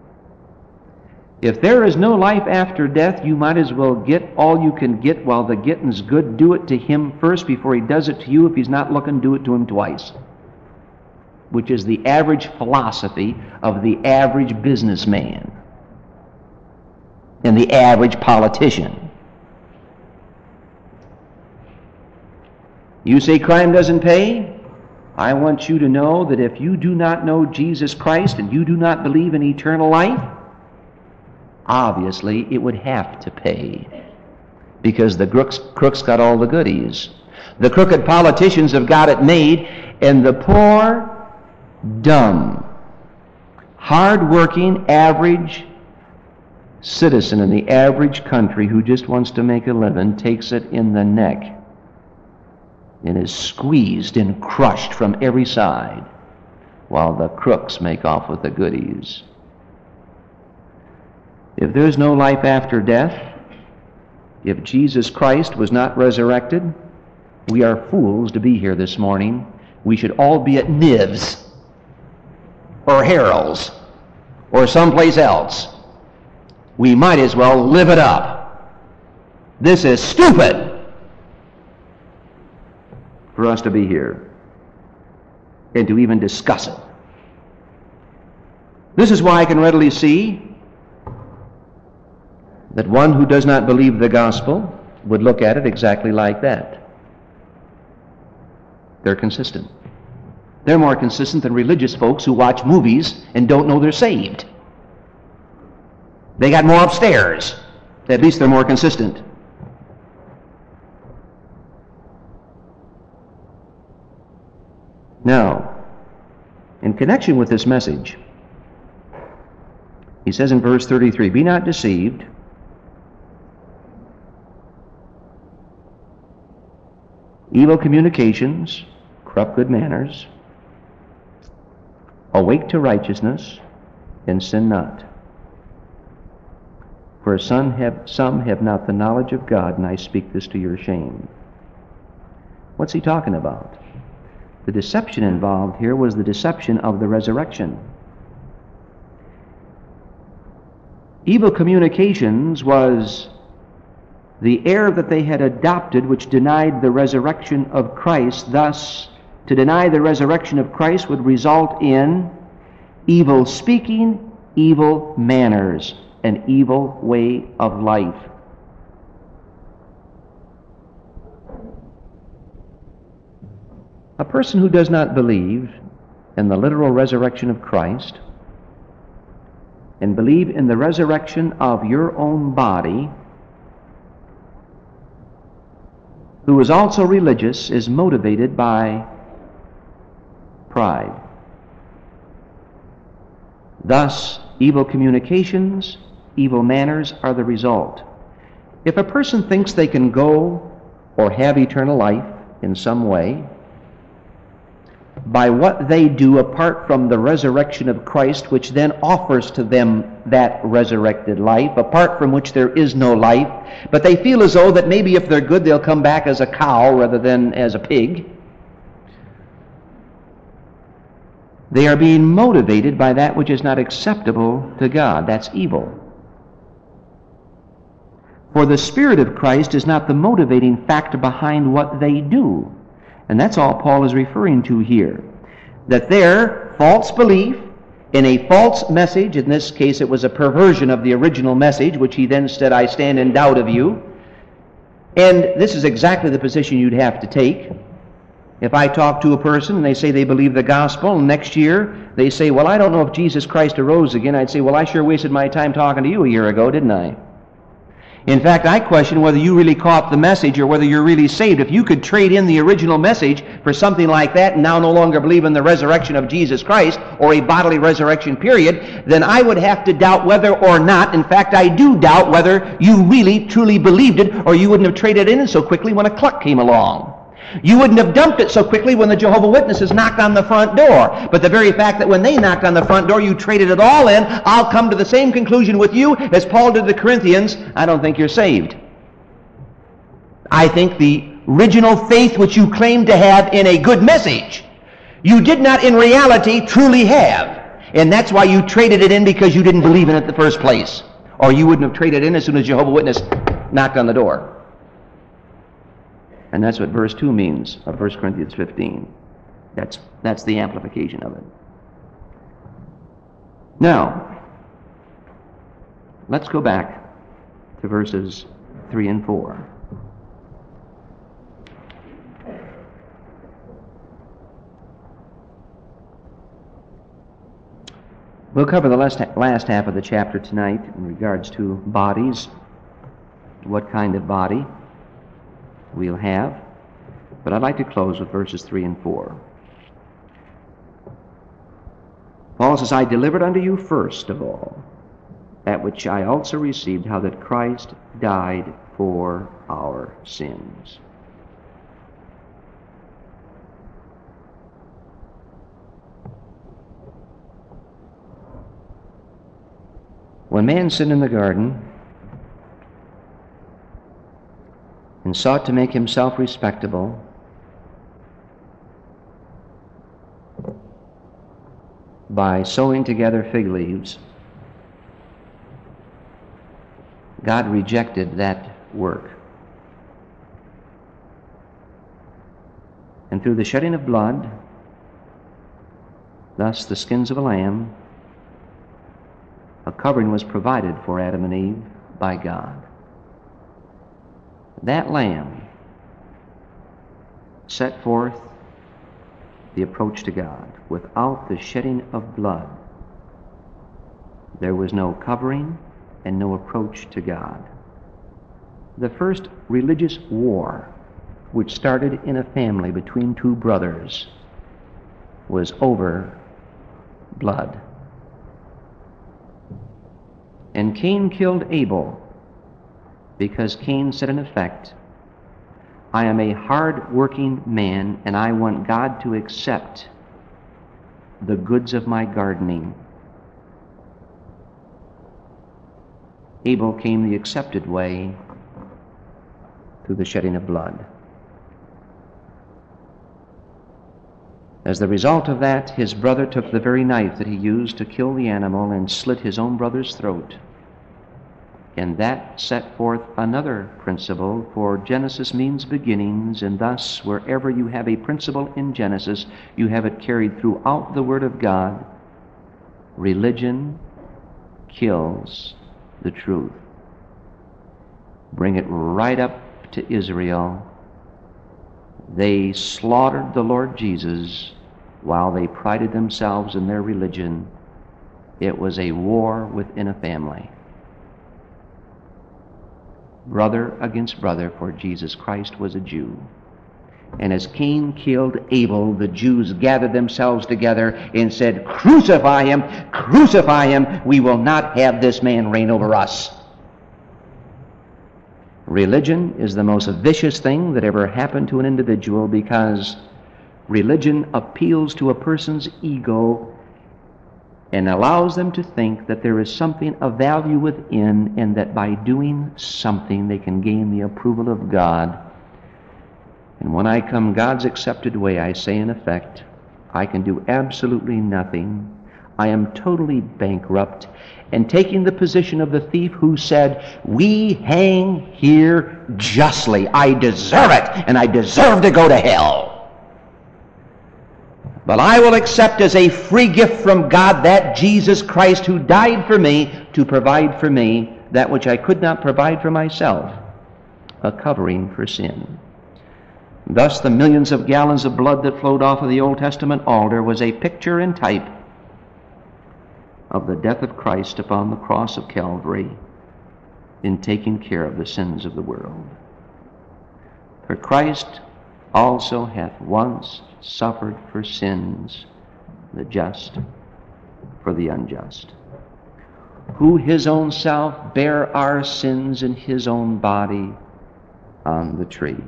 If there is no life after death, you might as well get all you can get while the getting's good. Do it to him first before he does it to you. If he's not looking, do it to him twice, which is the average philosophy of the average businessman and the average politician. You say crime doesn't pay? I want you to know that if you do not know Jesus Christ and you do not believe in eternal life, obviously it would have to pay, because the crooks got all the goodies. The crooked politicians have got it made, and the poor, dumb, hard-working, average citizen in the average country who just wants to make a living takes it in the neck and is squeezed and crushed from every side, while the crooks make off with the goodies. If there's no life after death, if Jesus Christ was not resurrected, we are fools to be here this morning. We should all be at Niv's or Harold's or someplace else. We might as well live it up. This is stupid for us to be here and to even discuss it. This is why I can readily see that one who does not believe the gospel would look at it exactly like that. They're consistent. They're more consistent than religious folks who watch movies and don't know they're saved. They got more upstairs. At least they're more consistent. Now, in connection with this message, he says in verse 33, "Be not deceived, evil communications corrupt good manners. Awake to righteousness, and sin not. For some have not the knowledge of God, and I speak this to your shame." What's he talking about? The deception involved here was the deception of the resurrection. Evil communications was the error that they had adopted, which denied the resurrection of Christ. Thus, to deny the resurrection of Christ would result in evil speaking, evil manners, an evil way of life. A person who does not believe in the literal resurrection of Christ and believe in the resurrection of your own body, who is also religious, is motivated by pride. Thus, evil communications, evil manners are the result. If a person thinks they can go or have eternal life in some way by what they do apart from the resurrection of Christ, which then offers to them that resurrected life, apart from which there is no life, but they feel as though that maybe if they're good they'll come back as a cow rather than as a pig, they are being motivated by that which is not acceptable to God. That's evil. For the Spirit of Christ is not the motivating factor behind what they do. And that's all Paul is referring to here. That their false belief in a false message, in this case it was a perversion of the original message, which he then said, "I stand in doubt of you." And this is exactly the position you'd have to take. If I talk to a person and they say they believe the gospel, and next year they say, "Well, I don't know if Jesus Christ arose again," I'd say, "Well, I sure wasted my time talking to you a year ago, didn't I?" In fact, I question whether you really caught the message or whether you're really saved. If you could trade in the original message for something like that and now no longer believe in the resurrection of Jesus Christ or a bodily resurrection period, then I would have to doubt whether or not, in fact, I do doubt whether you really, truly believed it, or you wouldn't have traded it in so quickly when a cluck came along. You wouldn't have dumped it so quickly when the Jehovah's Witnesses knocked on the front door. But the very fact that when they knocked on the front door, you traded it all in, I'll come to the same conclusion with you as Paul did to the Corinthians. I don't think you're saved. I think the original faith which you claim to have in a good message, you did not in reality truly have. And that's why you traded it in, because you didn't believe in it in the first place. Or you wouldn't have traded in as soon as Jehovah's Witness knocked on the door. And that's what verse 2 means of 1 Corinthians 15. That's the amplification of it. Now, let's go back to verses 3 and 4. We'll cover the last half of the chapter tonight in regards to bodies, what kind of body we'll have. But I'd like to close with verses 3 and 4. Paul says, I delivered unto you first of all that which I also received, how that Christ died for our sins. When man sinned in the garden and sought to make himself respectable, by sewing together fig leaves, God rejected that work. And through the shedding of blood, thus the skins of a lamb, a covering was provided for Adam and Eve by God. That lamb set forth the approach to God. Without the shedding of blood, there was no covering and no approach to God. The first religious war, which started in a family between two brothers, was over blood. And Cain killed Abel because Cain said in effect, I am a hard-working man and I want God to accept the goods of my gardening. Abel came the accepted way through the shedding of blood. As the result of that, his brother took the very knife that he used to kill the animal and slit his own brother's throat. And that set forth another principle, for Genesis means beginnings, and thus wherever you have a principle in Genesis, you have it carried throughout the Word of God. Religion kills the truth. Bring it right up to Israel. They slaughtered the Lord Jesus while they prided themselves in their religion. It was a war within a family. Brother against brother, for Jesus Christ was a Jew. And as Cain killed Abel, the Jews gathered themselves together and said, crucify him, crucify him. We will not have this man reign over us. Religion is the most vicious thing that ever happened to an individual, because religion appeals to a person's ego and allows them to think that there is something of value within, and that by doing something they can gain the approval of God. And when I come God's accepted way, I say in effect, I can do absolutely nothing. I am totally bankrupt, and taking the position of the thief who said, we hang here justly. I deserve it, and I deserve to go to hell. But I will accept as a free gift from God that Jesus Christ who died for me to provide for me that which I could not provide for myself, a covering for sin. Thus the millions of gallons of blood that flowed off of the Old Testament altar was a picture and type of the death of Christ upon the cross of Calvary. in taking care of the sins of the world. For Christ also hath once suffered for sins, the just for the unjust, who his own self bare our sins in his own body on the tree.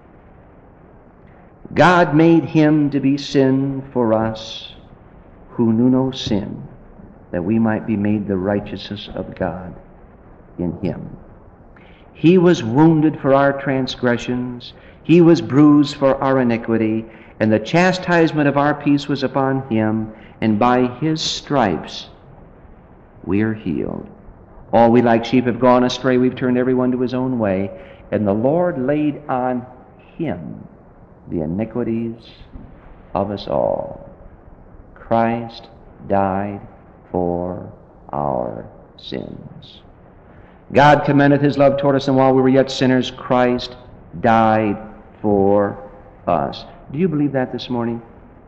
God made him to be sin for us who knew no sin, that we might be made the righteousness of God in him. He was wounded for our transgressions, he was bruised for our iniquity, and the chastisement of our peace was upon him, and by his stripes we are healed. All we like sheep have gone astray, we've turned everyone to his own way, and the Lord laid on him the iniquities of us all. Christ died for our sins. God commendeth his love toward us, and while we were yet sinners, Christ died for us. Do you believe that this morning?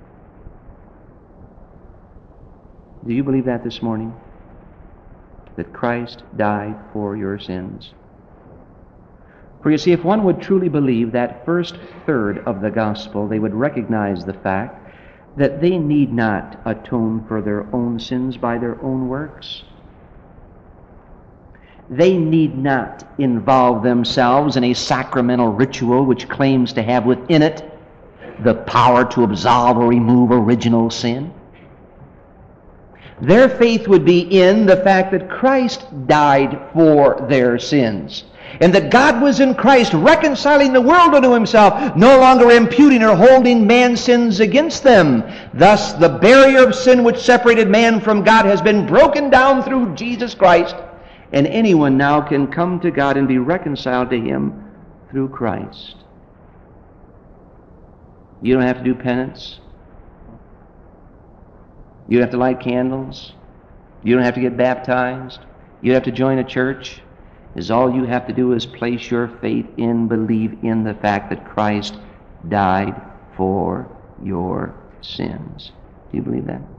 Do you believe that this morning? That Christ died for your sins? For you see, if one would truly believe that first third of the gospel, they would recognize the fact that they need not atone for their own sins by their own works. They need not involve themselves in a sacramental ritual which claims to have within it the power to absolve or remove original sin. Their faith would be in the fact that Christ died for their sins, and that God was in Christ reconciling the world unto himself, no longer imputing or holding man's sins against them. Thus the barrier of sin which separated man from God has been broken down through Jesus Christ, and anyone now can come to God and be reconciled to him through Christ. You don't have to do penance. You don't have to light candles. You don't have to get baptized. You don't have to join a church. All you have to do is place your faith in, believe in the fact that Christ died for your sins. Do you believe that?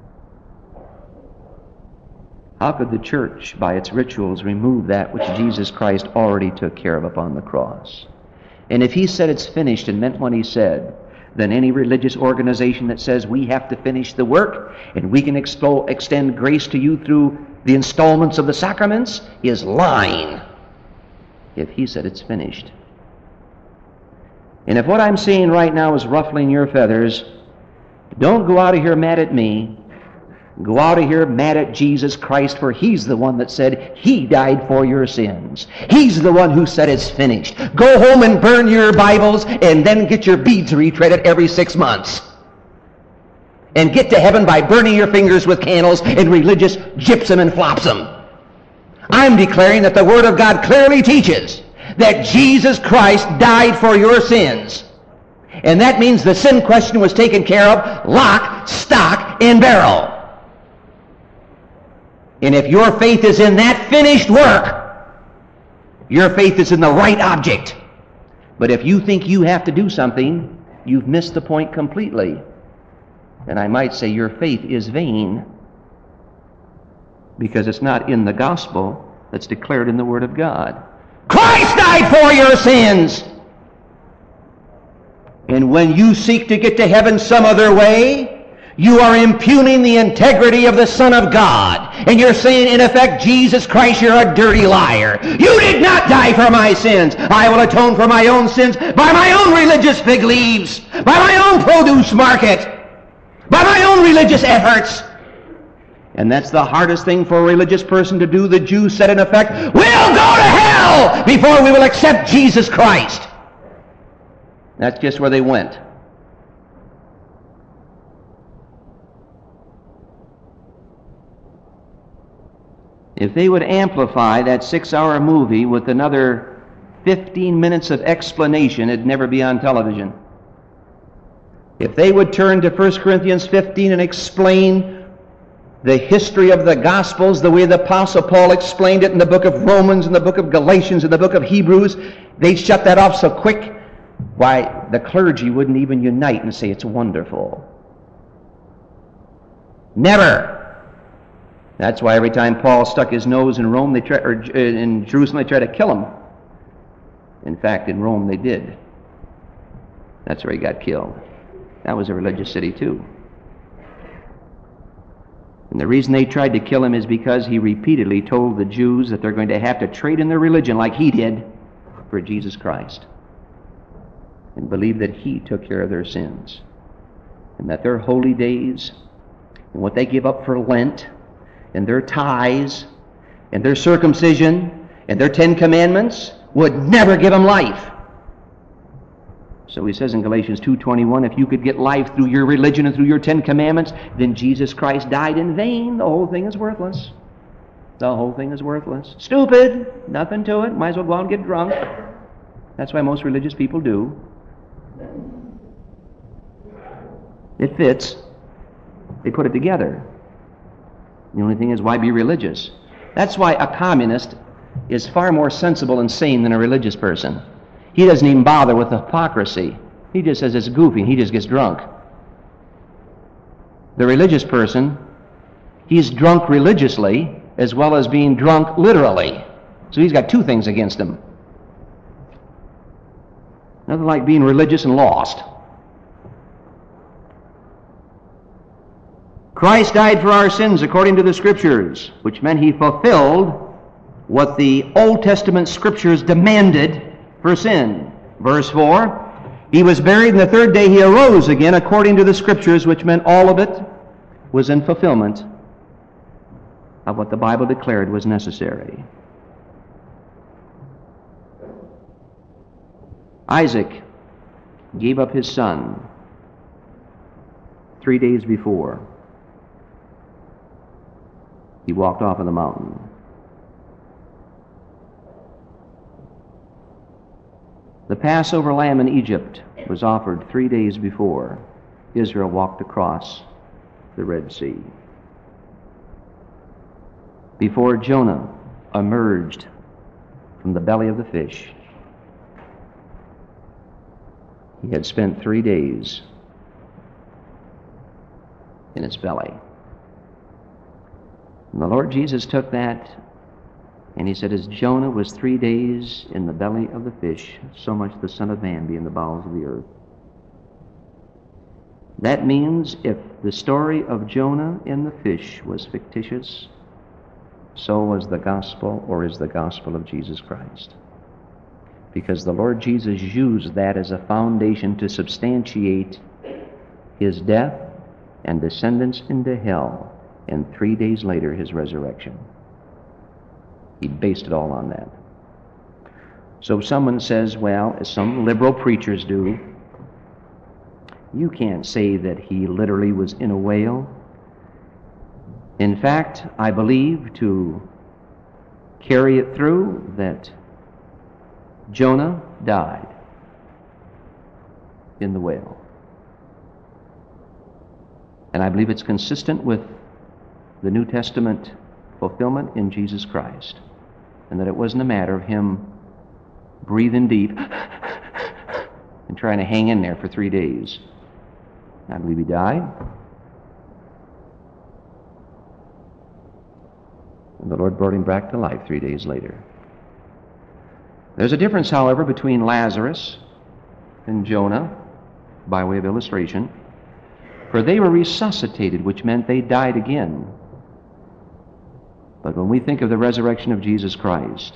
How could the church, by its rituals, remove that which Jesus Christ already took care of upon the cross? And if he said it's finished and meant what he said, then any religious organization that says we have to finish the work and we can extend grace to you through the installments of the sacraments is lying. If he said it's finished. And if what I'm saying right now is ruffling your feathers, don't go out of here mad at me. Go out of here mad at Jesus Christ, for he's the one that said he died for your sins. He's the one who said it's finished. Go home and burn your Bibles and then get your beads retreaded every 6 months. And get to heaven by burning your fingers with candles and religious gypsum and flopsum. I'm declaring that the Word of God clearly teaches that Jesus Christ died for your sins. And that means the sin question was taken care of, lock, stock, and barrel. And if your faith is in that finished work, your faith is in the right object. But if you think you have to do something, you've missed the point completely. And I might say your faith is vain, because it's not in the gospel that's declared in the Word of God. Christ died for your sins! And when you seek to get to heaven some other way, you are impugning the integrity of the Son of God. And you're saying, in effect, Jesus Christ, you're a dirty liar. You did not die for my sins. I will atone for my own sins by my own religious fig leaves, by my own produce market, by my own religious efforts. And that's the hardest thing for a religious person to do. The Jews said, in effect, we'll go to hell before we will accept Jesus Christ. That's just where they went. If they would amplify that 6-hour movie with another 15 minutes of explanation, it'd never be on television. If they would turn to 1 Corinthians 15 and explain the history of the Gospels the way the Apostle Paul explained it in the book of Romans, in the book of Galatians, in the book of Hebrews, they'd shut that off so quick, why, the clergy wouldn't even unite and say it's wonderful. Never. That's why every time Paul stuck his nose in Rome, in Jerusalem, they tried to kill him. In fact, in Rome they did. That's where he got killed. That was a religious city too. And the reason they tried to kill him is because he repeatedly told the Jews that they're going to have to trade in their religion like he did for Jesus Christ, and believe that he took care of their sins, and that their holy days and what they give up for Lent and their tithes and their circumcision and their 10 Commandments would never give them life. So he says in Galatians 2:21, if you could get life through your religion and through your 10 Commandments, then Jesus Christ died in vain. The whole thing is worthless. The whole thing is worthless. Stupid. Nothing to it. Might as well go out and get drunk. That's why most religious people do. It fits. They put it together. The only thing is, why be religious? That's why a communist is far more sensible and sane than a religious person. He doesn't even bother with hypocrisy. He just says it's goofy, and he just gets drunk. The religious person, he's drunk religiously as well as being drunk literally. So he's got two things against him. Nothing like being religious and lost. Christ died for our sins according to the Scriptures, which meant he fulfilled what the Old Testament Scriptures demanded for sin. Verse 4, he was buried, and the third day he arose again according to the Scriptures, which meant all of it was in fulfillment of what the Bible declared was necessary. Isaac gave up his son 3 days before he walked off of the mountain. The Passover lamb in Egypt was offered 3 days before Israel walked across the Red Sea. Before Jonah emerged from the belly of the fish, he had spent 3 days in its belly. And the Lord Jesus took that and he said, as Jonah was 3 days in the belly of the fish, so much the Son of Man be in the bowels of the earth. That means if the story of Jonah in the fish was fictitious, so was the gospel, or is the gospel of Jesus Christ. Because the Lord Jesus used that as a foundation to substantiate his death and descendance into hell, and 3 days later his resurrection. He based it all on that. So someone says, well, as some liberal preachers do, you can't say that he literally was in a whale. In fact, I believe, to carry it through, that Jonah died in the whale. And I believe it's consistent with the New Testament fulfillment in Jesus Christ, and that it wasn't a matter of him breathing deep and trying to hang in there for 3 days. I believe he died, and the Lord brought him back to life 3 days later. There's a difference, however, between Lazarus and Jonah, by way of illustration, for they were resuscitated, which meant they died again. But when we think of the resurrection of Jesus Christ,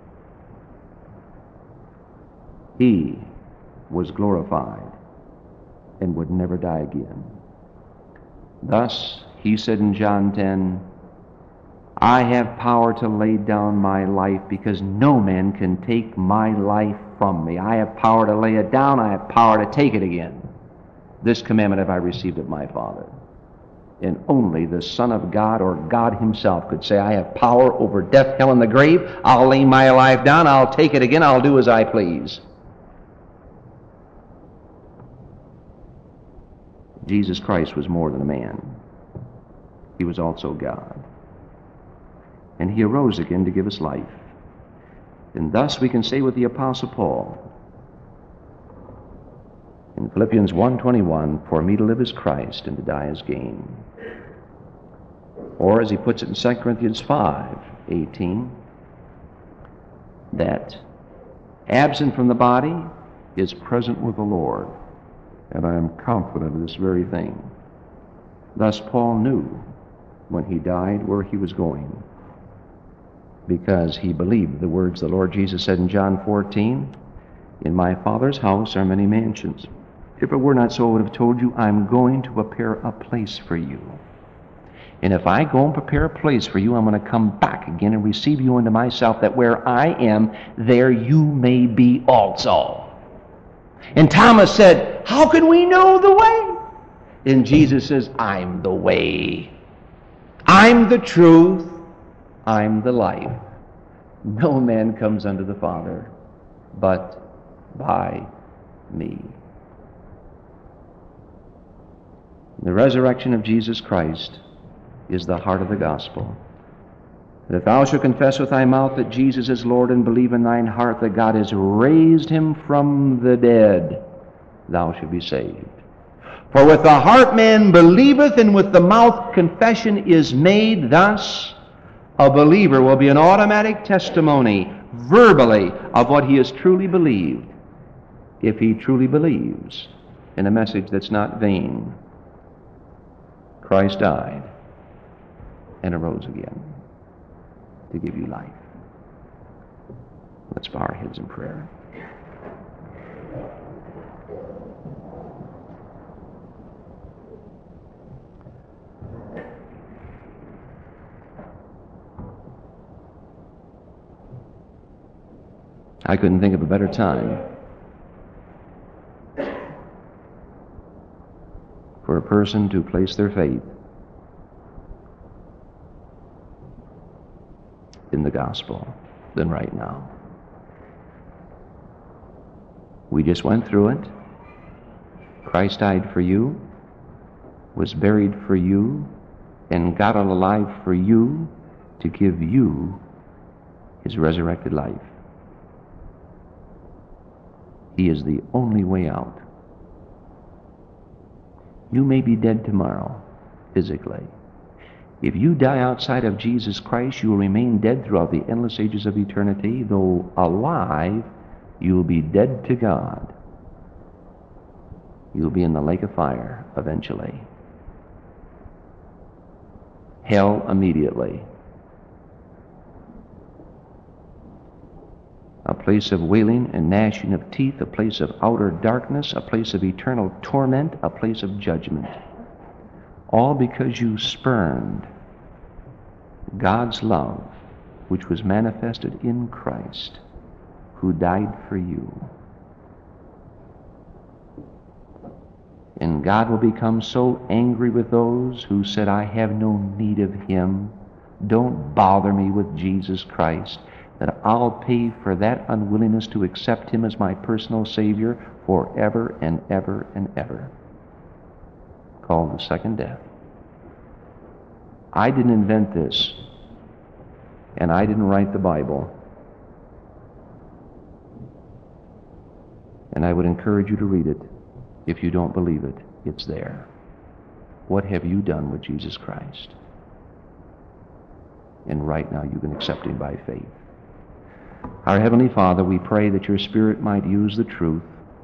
he was glorified and would never die again. Thus, he said in John 10, I have power to lay down my life because no man can take my life from me. I have power to lay it down. I have power to take it again. This commandment have I received of my Father. And only the Son of God, or God himself, could say, I have power over death, hell, and the grave. I'll lay my life down. I'll take it again. I'll do as I please. Jesus Christ was more than a man. He was also God. And he arose again to give us life. And thus we can say with the Apostle Paul in Philippians 1:21, for me to live is Christ and to die is gain. Or as he puts it in 2 Corinthians 5:18, that absent from the body is present with the Lord. And I am confident of this very thing. Thus Paul knew when he died where he was going, because he believed the words the Lord Jesus said in John 14, "In my Father's house are many mansions. If it were not so, I would have told you, I'm going to prepare a place for you. And if I go and prepare a place for you, I'm going to come back again and receive you unto myself, that where I am, there you may be also." And Thomas said, "How can we know the way?" And Jesus says, "I'm the way. I'm the truth. I'm the life. No man comes unto the Father but by me." The resurrection of Jesus Christ is the heart of the gospel. That if thou shalt confess with thy mouth that Jesus is Lord, and believe in thine heart that God has raised him from the dead, thou shalt be saved. For with the heart man believeth, and with the mouth confession is made. Thus, a believer will be an automatic testimony, verbally, of what he has truly believed, if he truly believes in a message that's not vain. Christ died and arose again to give you life. Let's bow our heads in prayer. I couldn't think of a better time for a person to place their faith in the gospel than right now. We just went through it. Christ died for you, was buried for you, and got alive for you to give you his resurrected life. He is the only way out. You may be dead tomorrow, physically. If you die outside of Jesus Christ, you will remain dead throughout the endless ages of eternity. Though alive, you will be dead to God. You'll be in the lake of fire eventually. Hell immediately. A place of wailing and gnashing of teeth, a place of outer darkness, a place of eternal torment, a place of judgment. All because you spurned God's love, which was manifested in Christ, who died for you. And God will become so angry with those who said, "I have no need of him. Don't bother me with Jesus Christ," that I'll pay for that unwillingness to accept him as my personal Savior forever and ever and ever. Called the second death. I didn't invent this, and I didn't write the Bible. And I would encourage you to read it. If you don't believe it, it's there. What have you done with Jesus Christ? And right now you can accept him by faith. Our Heavenly Father, we pray that your Spirit might use the truth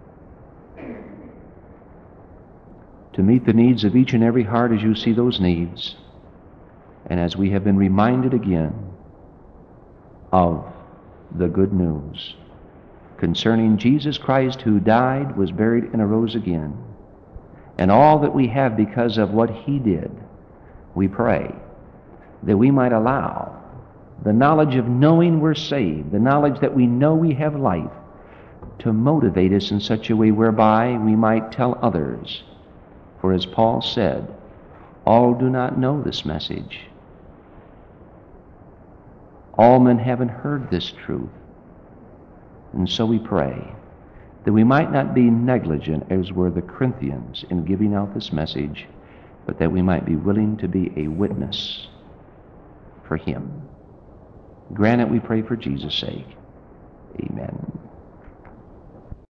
to meet the needs of each and every heart as you see those needs, and as we have been reminded again of the good news concerning Jesus Christ, who died, was buried, and arose again, and all that we have because of what he did. We pray that we might allow the knowledge of knowing we're saved, the knowledge that we know we have life, to motivate us in such a way whereby we might tell others. For as Paul said, all do not know this message. All men haven't heard this truth. And so we pray that we might not be negligent as were the Corinthians in giving out this message, but that we might be willing to be a witness for him. Grant it, we pray, for Jesus' sake. Amen.